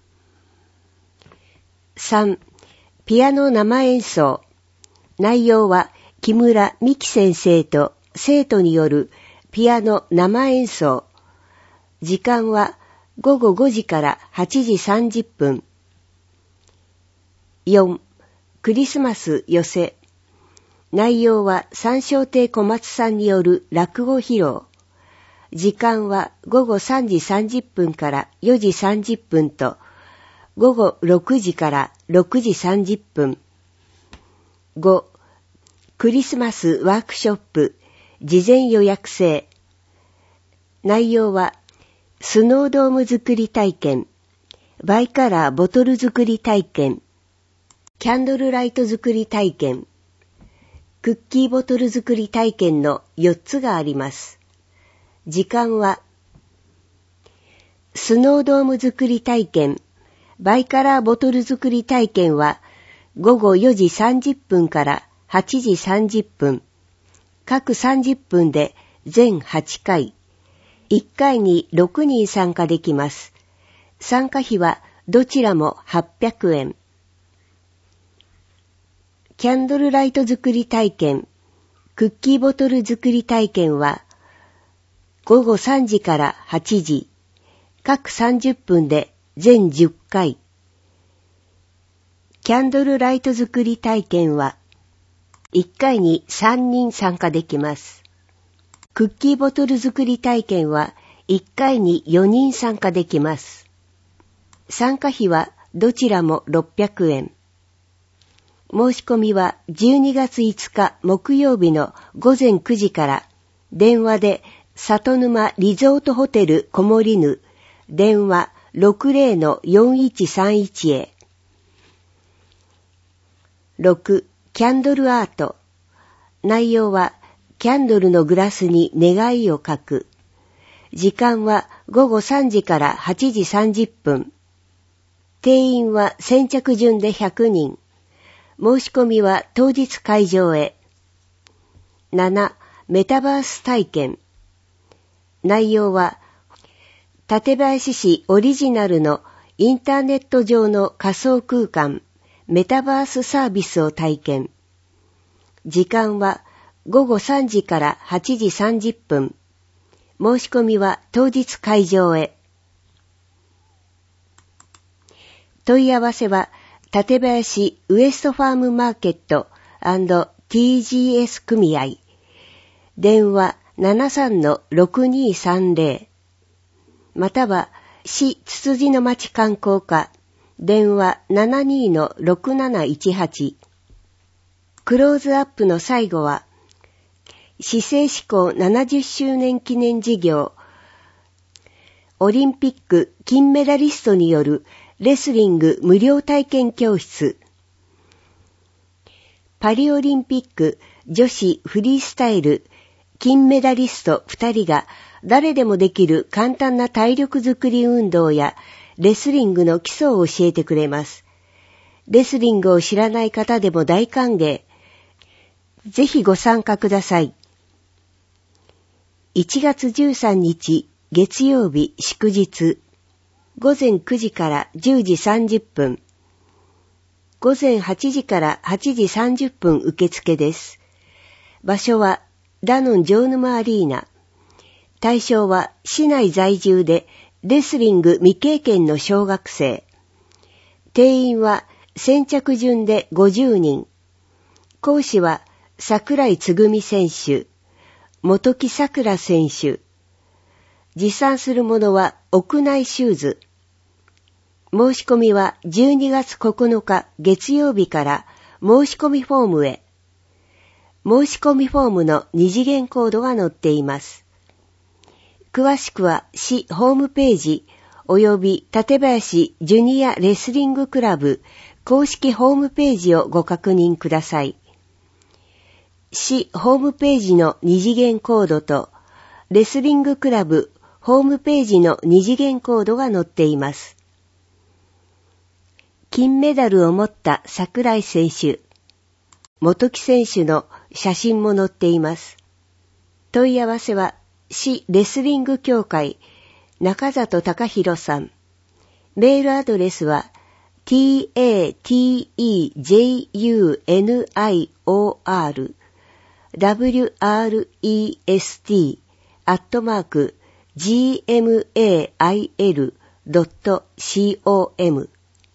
さん、ピアノ生演奏。内容は木村美希先生と生徒によるピアノ生演奏。時間はごごごじからはちじさんじゅっぷん。よん、クリスマス寄せ。内容は三笑亭小松さんによる落語披露。時間はごごさんじさんじゅっぷんからよじさんじゅっぷんと、ごごろくじからろくじさんじゅっぷん。ご、クリスマスワークショップ、事前予約制。内容は、スノードーム作り体験、バイカラーボトル作り体験、キャンドルライト作り体験、クッキーボトル作り体験のよっつがあります。時間は、スノードーム作り体験、バイカラーボトル作り体験は、ごごよじさんじゅっぷんからはちじさんじゅっぷん。各さんじゅっぷんで全はちかい。いっかいにろくにん参加できます。参加費はどちらもはっぴゃくえん。キャンドルライト作り体験、クッキーボトル作り体験は、ごごさんじからはちじ。各さんじゅっぷんで全じゅっかい。キャンドルライト作り体験は、いっかいにさんにん参加できます。クッキーボトル作り体験はいっかいによにん参加できます。参加費はどちらもろっぴゃくえん。申し込みはじゅうにがついつか木曜日のごぜんくじから電話で里沼リゾートホテルコモリヌ電話 ろくぜろのよんいちさんいち へ。ろく. キャンドルアート。内容はキャンドルのグラスに願いを書く。時間はごごさんじからはちじさんじゅっぷん。定員は先着順でひゃくにん。申し込みは当日会場へ。なな. メタバース体験。内容は館林市オリジナルのインターネット上の仮想空間メタバースサービスを体験。時間はごごさんじからはちじさんじゅっぷん。申し込みは当日会場へ。問い合わせは、館林ウエストファームマーケット &ティージーエス 組合。電話 ななさんのろくにさんぜろ。または、市つつじの町観光課。電話 ななにのろくなないちはち。クローズアップの最後は、市政施行ななじゅっしゅうねん記念事業、オリンピック金メダリストによるレスリング無料体験教室、パリオリンピック女子フリースタイル金メダリストふたりが誰でもできる簡単な体力づくり運動やレスリングの基礎を教えてくれます。レスリングを知らない方でも大歓迎。ぜひご参加ください。いちがつじゅうさんにち月曜日祝日、ごぜんくじからじゅうじさんじゅっぷん、ごぜんはちじからはちじさんじゅっぷん受付です。場所はダノン城沼アリーナ。対象は市内在住でレスリング未経験の小学生。定員は先着順でごじゅうにん。講師は桜井つぐみ選手、本木さくら選手。持参するものは屋内シューズ。申し込みはじゅうにがつここのか月曜日から申し込みフォームへ。申し込みフォームの二次元コードが載っています。詳しくは市ホームページおよび館林ジュニアレスリングクラブ公式ホームページをご確認ください。市ホームページの二次元コードとレスリングクラブホームページの二次元コードが載っています。金メダルを持った桜井選手、本木選手の写真も載っています。問い合わせは市レスリング協会中里隆弘さん。メールアドレスは タテジュニオー ダブリューアールイーエスティー アットマーク ジーエムエーアイエル ドット コム。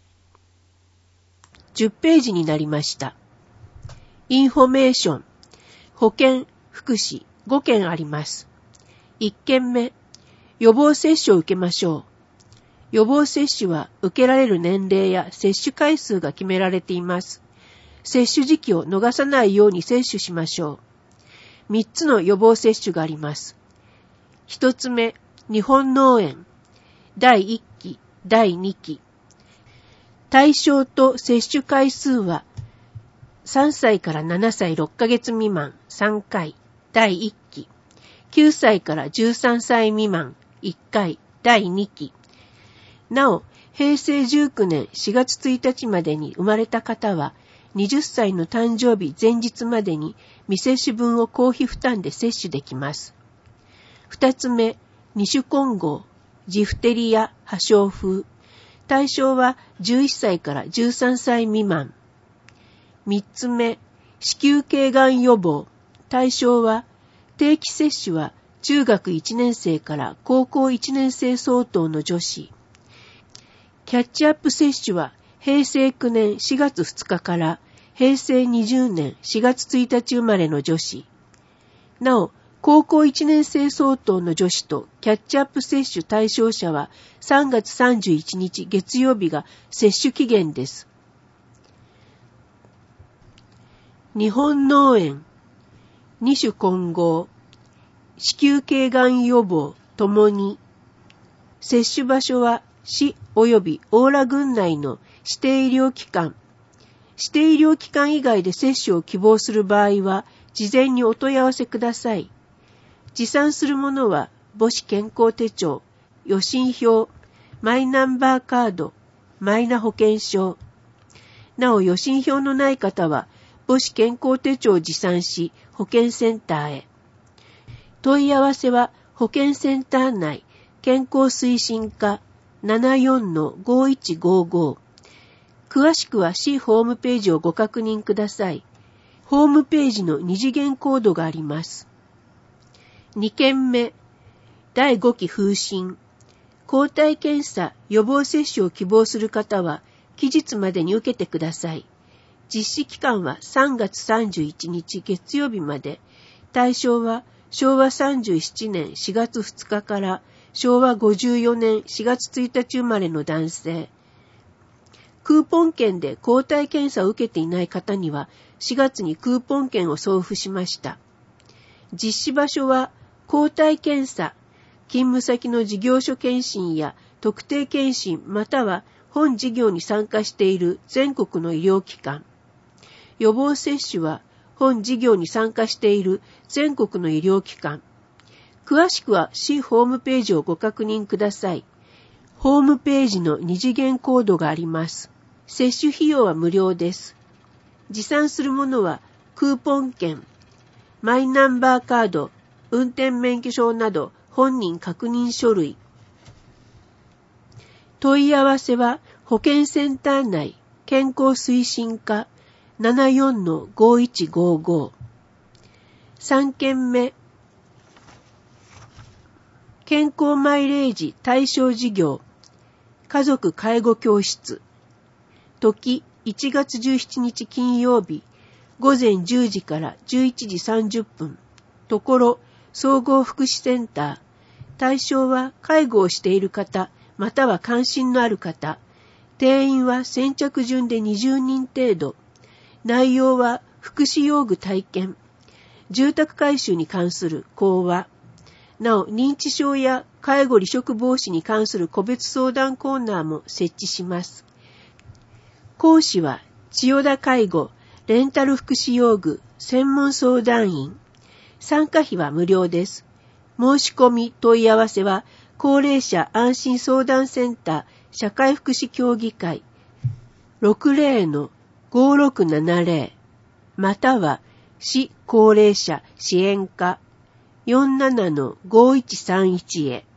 じゅっページになりました。インフォメーション、保健、福祉ごけんあります。いっけんめ、予防接種を受けましょう。予防接種は受けられる年齢や接種回数が決められています。接種時期を逃さないように接種しましょう。みっつの予防接種があります。ひとつめ、日本脳炎。だいいっき、だいにき。対象と接種回数はさんさいからななさいろっかげつ未満さんかい、だいいっき。きゅうさいからじゅうさんさい未満いっかい、だいにき。なお、へいせいじゅうきゅうねんしがつついたちまでに生まれた方は、はたちの誕生日前日までに未接種分を公費負担で接種できます。二つ目、二種混合、ジフテリア、破傷風。対象はじゅういっさいからじゅうさんさい未満。三つ目、子宮頸がん予防。対象は定期接種は中学いちねんせいから高校いちねんせい相当の女子。キャッチアップ接種はへいせいきゅうねんしがつふつかからへいせいにじゅうねんしがつついたち生まれの女子。なお、高校いちねんせい相当の女子とキャッチアップ接種対象者はさんがつさんじゅういちにち月曜日が接種期限です。日本脳炎、二種混合、子宮頸がん予防ともに、接種場所は市及び大良郡内の指定医療機関、指定医療機関以外で接種を希望する場合は、事前にお問い合わせください。持参するものは、母子健康手帳、予診票、マイナンバーカード、マイナ保険証。なお、予診票のない方は、母子健康手帳を持参し、保健センターへ。問い合わせは、保健センター内、健康推進課 ななよんのごいちごご。 詳しくは市ホームページをご確認ください。ホームページの二次元コードがあります。に件目、だいごき風疹。抗体検査、予防接種を希望する方は、期日までに受けてください。実施期間はさんがつさんじゅういちにち月曜日まで。対象はしょうわさんじゅうななねんしがつふつかからしょうわごじゅうよねんしがつついたち生まれの男性。クーポン券で抗体検査を受けていない方にはしがつにクーポン券を送付しました。実施場所は抗体検査、勤務先の事業所検診や特定検診または本事業に参加している全国の医療機関。予防接種は本事業に参加している全国の医療機関。詳しくは市ホームページをご確認ください。ホームページの二次元コードがあります。接種費用は無料です。持参するものはクーポン券、マイナンバーカード、運転免許証など本人確認書類。問い合わせは保健センター内健康推進課 ななよんのごいちごご。さん件目、健康マイレージ対象事業、家族介護教室。時いちがつじゅうしちにち金曜日、ごぜんじゅうじからじゅういちじさんじゅっぷん。ところ、総合福祉センター。対象は介護をしている方、または関心のある方。定員は先着順でにじゅうにん程度。内容は福祉用具体験。住宅改修に関する講話。なお、認知症や介護離職防止に関する個別相談コーナーも設置します。講師は、千代田介護、レンタル福祉用具、専門相談員。参加費は無料です。申し込み問い合わせは、高齢者安心相談センター社会福祉協議会 ろくぜろのごろくななぜろ または市高齢者支援課 よんななのごいちさんいち へ。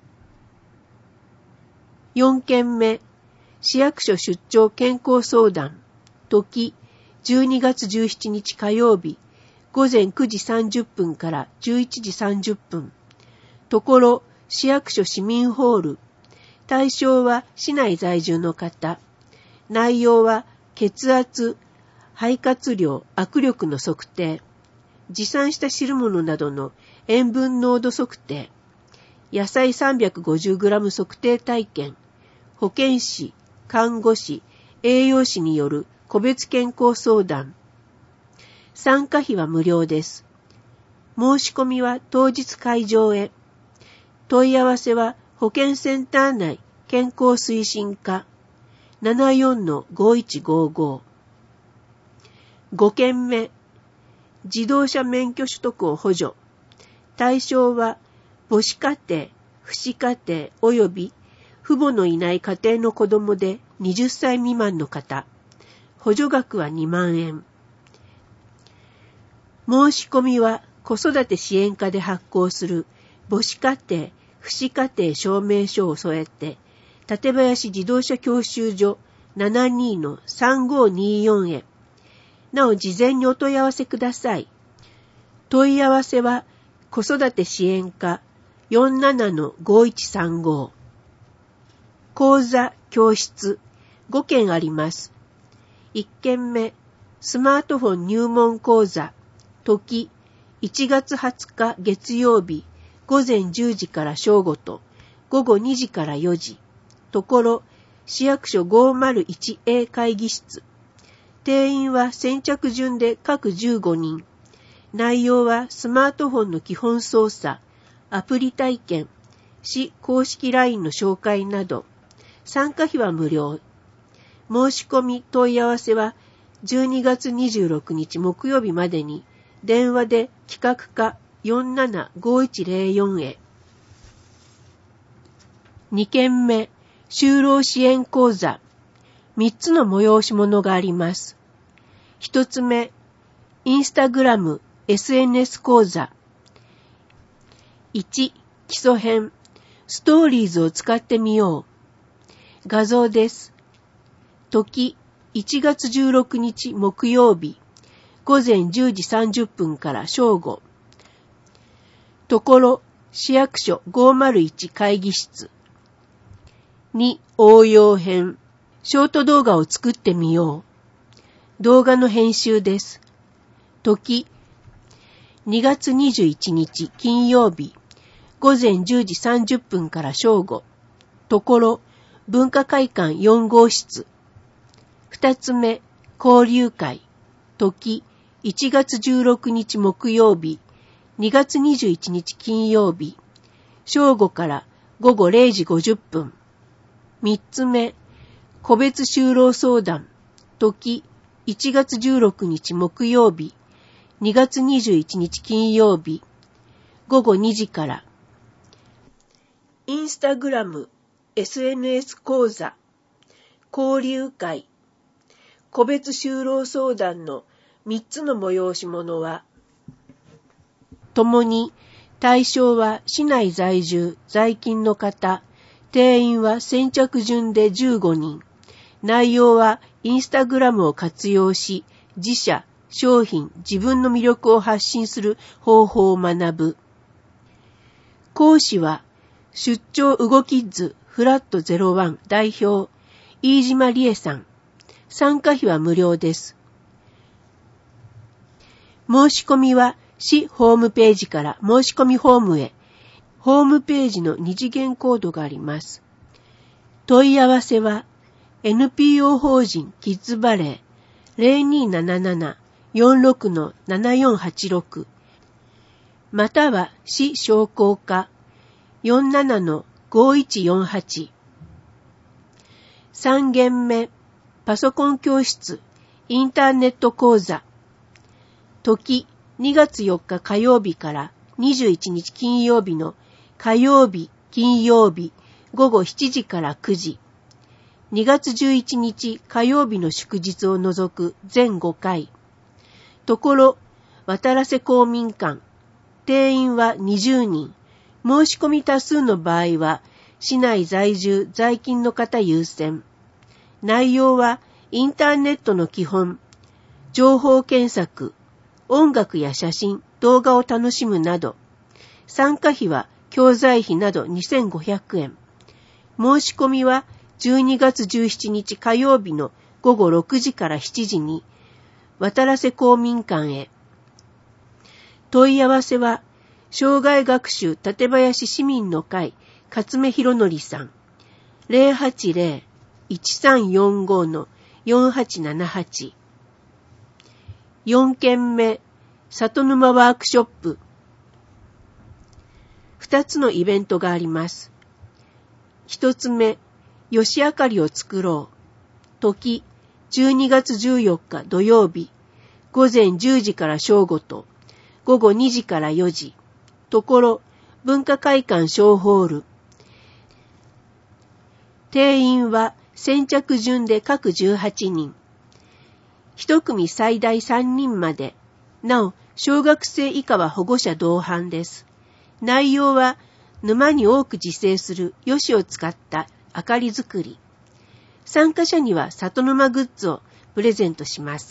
よん件目、市役所出張健康相談。時じゅうにがつじゅうしちにち火曜日、ごぜんくじさんじゅっぷんからじゅういちじさんじゅっぷん。ところ、市役所市民ホール。対象は市内在住の方。内容は血圧、肺活量、握力の測定。持参した汁物などの塩分濃度測定。野菜 さんびゃくごじゅうグラム 測定体験。保健師、看護師、栄養士による個別健康相談。参加費は無料です。申し込みは当日会場へ。問い合わせは保健センター内健康推進課 ななよんのごいちごご。ご件目、自動車免許取得を補助。対象は母子家庭、父子家庭及び父母のいない家庭の子供ではたち未満の方。補助額はにまんえん。申し込みは子育て支援課で発行する母子家庭、父子家庭証明書を添えて、館林自動車教習所 ななにのさんごによん へ。なお事前にお問い合わせください。問い合わせは子育て支援課 よんななのごいちさんご。講座、教室、ご件あります。いっ件目、スマートフォン入門講座、時いちがつはつか月曜日、ごぜんじゅうじから正午と、ごごにじからよじ。ところ、市役所 ごまるいちエー 会議室。定員は先着順で各じゅうごにん。内容はスマートフォンの基本操作、アプリ体験、市公式 ライン の紹介など。参加費は無料。申し込み問い合わせはじゅうにがつにじゅうろくにち木曜日までに電話で企画課 よんななごいちぜろよん へ。に件目、就労支援講座。みっつの催し物があります。ひとつめ、インスタグラム エスエヌエス 講座。いち、基礎編、ストーリーズを使ってみよう。画像です。時いちがつじゅうろくにち木曜日、ごぜんじゅうじさんじゅっぷんから正午。ところ、市役所ごまるいち会議室。に応用編。ショート動画を作ってみよう。動画の編集です。時、にがつにじゅういちにち金曜日、ごぜんじゅうじさんじゅっぷんから正午。ところ、文化会館よんごうしつ。二つ目、交流会。時、いちがつじゅうろくにち木曜日、にがつにじゅういちにち金曜日、正午からごごれいじごじゅっぷん。三つ目、個別就労相談。時、いちがつじゅうろくにち木曜日、にがつにじゅういちにち金曜日、ごごにじから。インスタグラム、エスエヌエス 講座、交流会、個別就労相談のみっつの催し物は、ともに対象は市内在住、在勤の方、定員は先着順でじゅうごにん、内容はインスタグラムを活用し、自社、商品、自分の魅力を発信する方法を学ぶ。講師は、出張ウゴキッズフラットゼロワン代表、飯島理恵さん。参加費は無料です。申し込みは市ホームページから申し込みフォームへ。ホームページの二次元コードがあります。問い合わせは エヌピーオー 法人キッズバレー ゼロにーなななな よんろく ななよんはちろく または市商工課 よんなな ごいちよんはち。さん限目、パソコン教室、インターネット講座。時、にがつよっか火曜日からにじゅういちにち金曜日の火曜日、金曜日、ごごしちじからくじ。にがつじゅういちにち火曜日の祝日を除く全ごかい。ところ、渡良瀬公民館。定員はにじゅうにん。申し込み多数の場合は、市内在住、在勤の方優先。内容は、インターネットの基本、情報検索、音楽や写真、動画を楽しむなど、参加費は教材費などにせんごひゃくえん。申し込みはじゅうにがつじゅうしちにち火曜日のごごろくじからしちじに、渡良瀬公民館へ。問い合わせは、障害学習館林市民の会勝目博則さん ゼロはちゼロ いちさんよんご よんはちななはち。よん件目、里沼ワークショップ。ふたつのイベントがあります。ひとつめ、よしあかりを作ろう。時、じゅうにがつじゅうよっか土曜日、ごぜんじゅうじから正午と、ごごにじからよじ。ところ、文化会館小ホール。定員は先着順で各じゅうはちにん。一組最大さんにんまで。なお、小学生以下は保護者同伴です。内容は、沼に多く自生するヨシを使った明かり作り。参加者には里沼グッズをプレゼントします。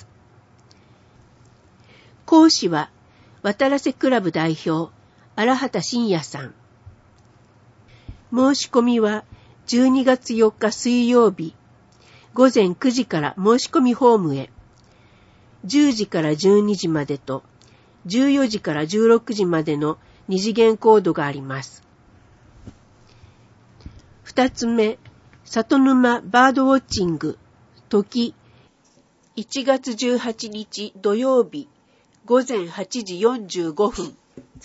講師は、渡良瀬クラブ代表、荒畑真也さん。申し込みは、じゅうにがつよっか水曜日、ごぜんくじから申し込みフォームへ。じゅうじからじゅうにじまでと、じゅうよじからじゅうろくじまでの二次元コードがあります。二つ目、里沼バードウォッチング。時、いちがつじゅうはちにち土曜日、ごぜんはちじよんじゅうごふん。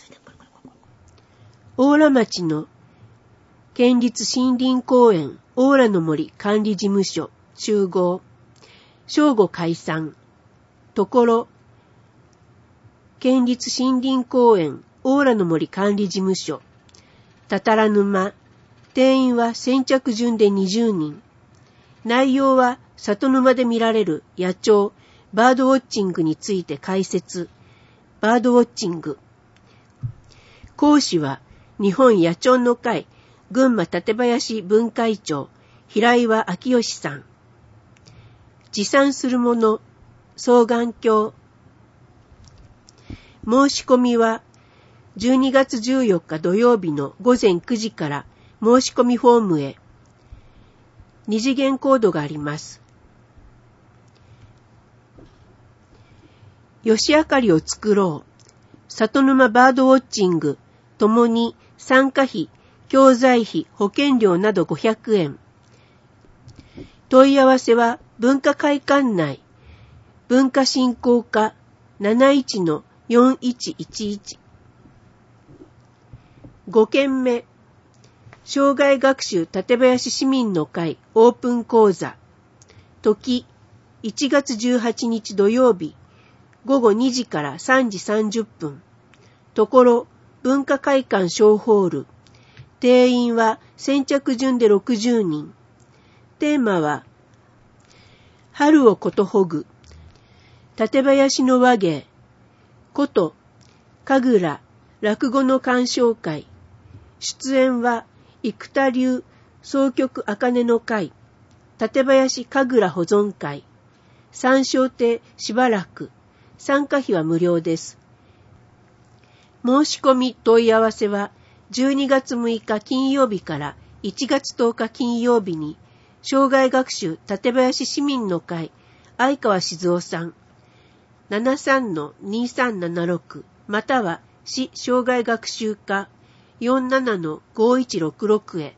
大良町の県立森林公園大良の森管理事務所集合。正午解散。ところ、県立森林公園大良の森管理事務所、たたら沼、定員は先着順でにじゅうにん。内容は里沼で見られる野鳥、バードウォッチングについて解説。バードウォッチング。講師は日本野鳥の会群馬館林分会長平岩昭義さん。 持参するもの、双眼鏡。申し込みはじゅうにがつじゅうよっか土曜日のごぜんくじから申し込みフォームへ。二次元コードがあります。吉明かりを作ろう。里沼バードウォッチング、ともに参加費、教材費、保険料などごひゃくえん。問い合わせは文化会館内、文化振興課 なないちのよんいちいちいち。ごけんめ、障害学習館林市民の会オープン講座。時、いちがつじゅうはちにち土曜日、ごごにじからさんじさんじゅっぷん。ところ、文化会館小ホール。定員は先着順でろくじゅうにん。テーマは、春をことほぐ。館林の話芸。こと、神楽、落語の鑑賞会。出演は、生田流総曲茜の会。館林神楽保存会。参照亭しばらく。参加費は無料です。申し込み問い合わせはじゅうにがつむいか金曜日からいちがつとおか金曜日に障害学習館林市民の会相川静夫さん ななさんのにさんななろく または市障害学習課 よんななのごいちろくろく へ。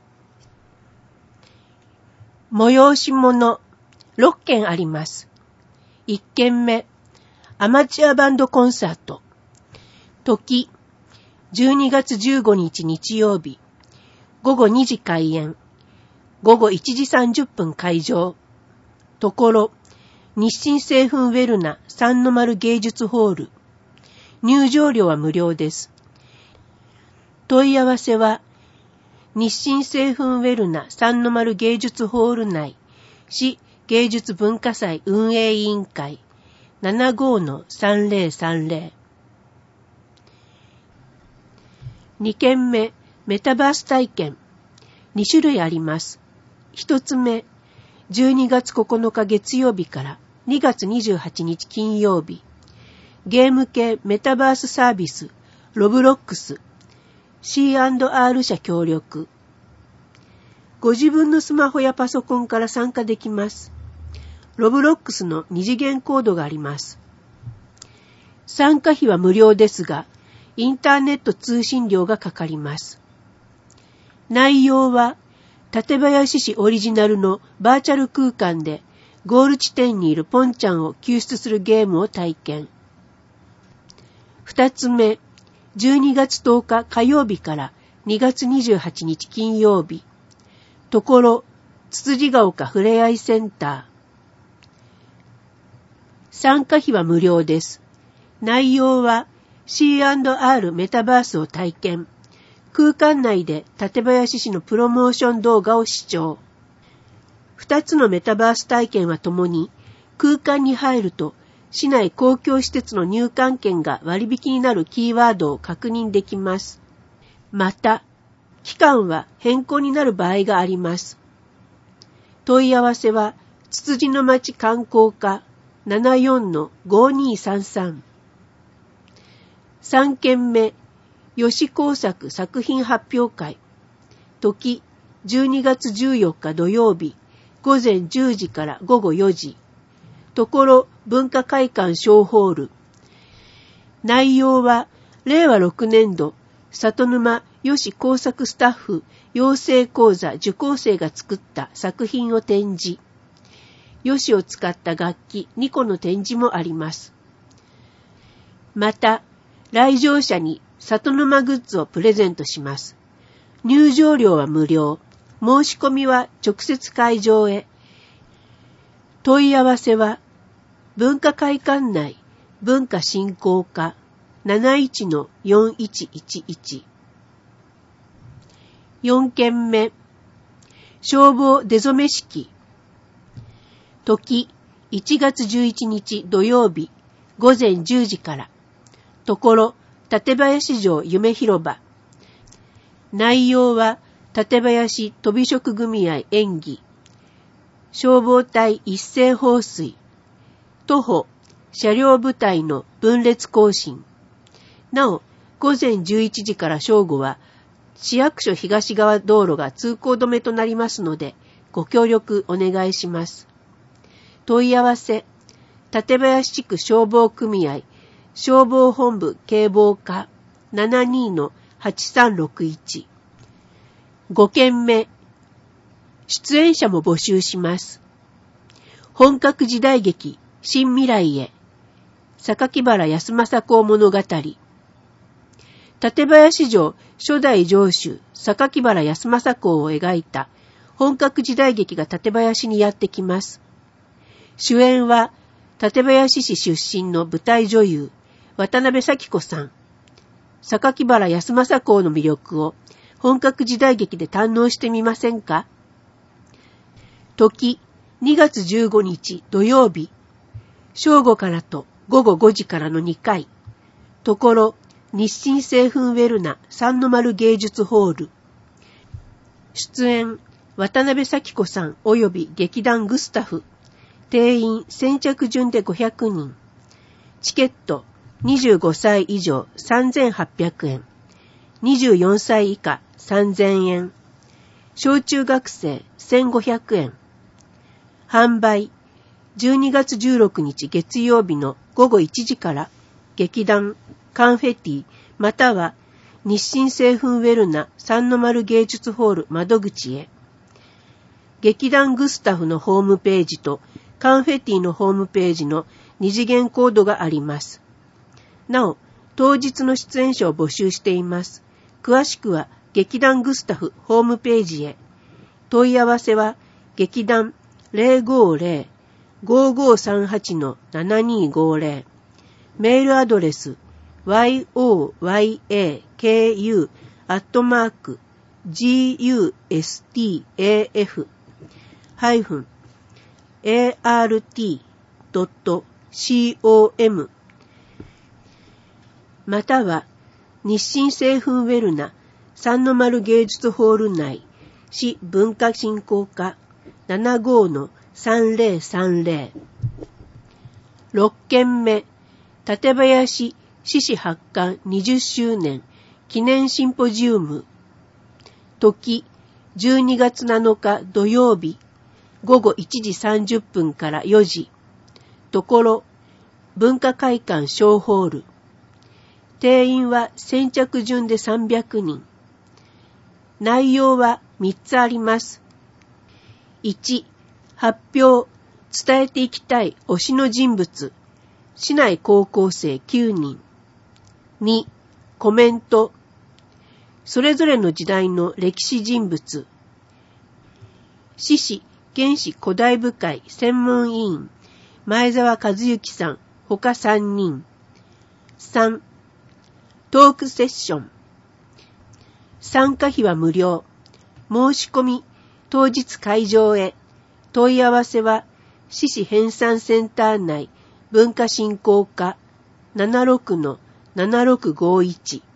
催し物ろっけんあります。いっけんめ、アマチュアバンドコンサート。時、じゅうにがつじゅうごにち日曜日、ごごにじ開演、ごごいちじさんじゅっぷん会場。ところ、日清製粉ウェルナ三の丸芸術ホール。入場料は無料です。問い合わせは、日清製粉ウェルナ三の丸芸術ホール内、市芸術文化祭運営委員会 ななごのさんぜろさんぜろ。にけんめ、メタバース体験。にしゅるいあります。ひとつめ、じゅうにがつここのか月曜日からにがつにじゅうはちにち金曜日。ゲーム系メタバースサービス、ロブロックス、シーアンドアール 社協力。ご自分のスマホやパソコンから参加できます。ロブロックスの二次元コードがあります。参加費は無料ですが、インターネット通信料がかかります。内容は、館林市オリジナルのバーチャル空間でゴール地点にいるポンちゃんを救出するゲームを体験。二つ目、じゅうにがつとおか火曜日からにがつにじゅうはちにち金曜日。ところ、つつじが丘ふれあいセンター。参加費は無料です。内容は シーアンドアール メタバースを体験。空間内で館林市のプロモーション動画を視聴。二つのメタバース体験はともに空間に入ると市内公共施設の入館券が割引になるキーワードを確認できます。また、期間は変更になる場合があります。問い合わせは、つつじの町観光課 ななよんのごにさんさん。さんけんめ、吉工作作品発表会。時、じゅうにがつじゅうよっか土曜日、ごぜんじゅうじからごごよじ。ところ文化会館小ホール。内容は、れいわろくねんど、里沼吉工作スタッフ養成講座受講生が作った作品を展示。吉を使った楽器にこの展示もあります。また、来場者に里沼グッズをプレゼントします。入場料は無料。申し込みは直接会場へ。問い合わせは、文化会館内文化振興課 なないちのよんいちいちいち。よんけんめ、消防出初め式。時、いちがつじゅういちにち土曜日、ごぜんじゅうじから。ところ、館林城夢広場。内容は、館林飛び職組合演技。 消防隊一斉放水、徒歩、車両部隊の分列行進。なお、午前じゅういちじから正午は、市役所東側道路が通行止めとなりますので、ご協力お願いします。問い合わせ、館林地区消防組合、消防本部警防課 ななにーのはちさんろくいち。ごけんめ、出演者も募集します。本格時代劇、新未来へ、榊原康政公物語。館林城初代城主、榊原康政公を描いた本格時代劇が館林にやってきます。主演は、館林市出身の舞台女優、渡辺咲子さん。榊原康政公の魅力を本格時代劇で堪能してみませんか？時、にがつじゅうごにち土曜日、正午からとごごごじからのにかい。ところ、日清製粉ウェルナ三の丸芸術ホール。出演、渡辺咲子さん及び劇団グスタフ。定員先着順でごひゃくにん。チケットにじゅうごさい以上さんぜんはっぴゃくえん。にじゅうよんさい以下さんぜんえん。小中学生せんごひゃくえん。販売じゅうにがつじゅうろくにち月曜日のごごいちじから劇団カンフェティまたは日清製粉ウェルナ三の丸芸術ホール窓口へ。劇団グスタフのホームページとカンフェティのホームページの二次元コードがあります。なお、当日の出演者を募集しています。詳しくは劇団グスタフホームページへ。問い合わせは劇団 ゼロごゼロ ごごさんはち のななにごゼロ。メールアドレス ヨヤク アットマーク ジーユーエスティーエーエフ ハイフン エーアールティー ドット コム または日清製粉ウェルナ三の丸芸術ホール内市文化振興課 ななごのさんぜろさんぜろ。ろっけんめ、館林市市発刊にじゅっしゅうねん記念シンポジウム。時、じゅうにがつなのか土曜日、ごごいちじさんじゅっぷんからよじ。ところ、文化会館小ホール。定員は先着順でさんびゃくにん。内容はみっつあります。いち、発表、伝えていきたい推しの人物。市内高校生きゅうにん。に、コメント。それぞれの時代の歴史人物。市史原始古代部会専門委員、前澤和幸さん、他さんにん。さん、トークセッション。参加費は無料。申し込み、当日会場へ。問い合わせは、市史編纂センター内文化振興課 ななろくのななろくごいち。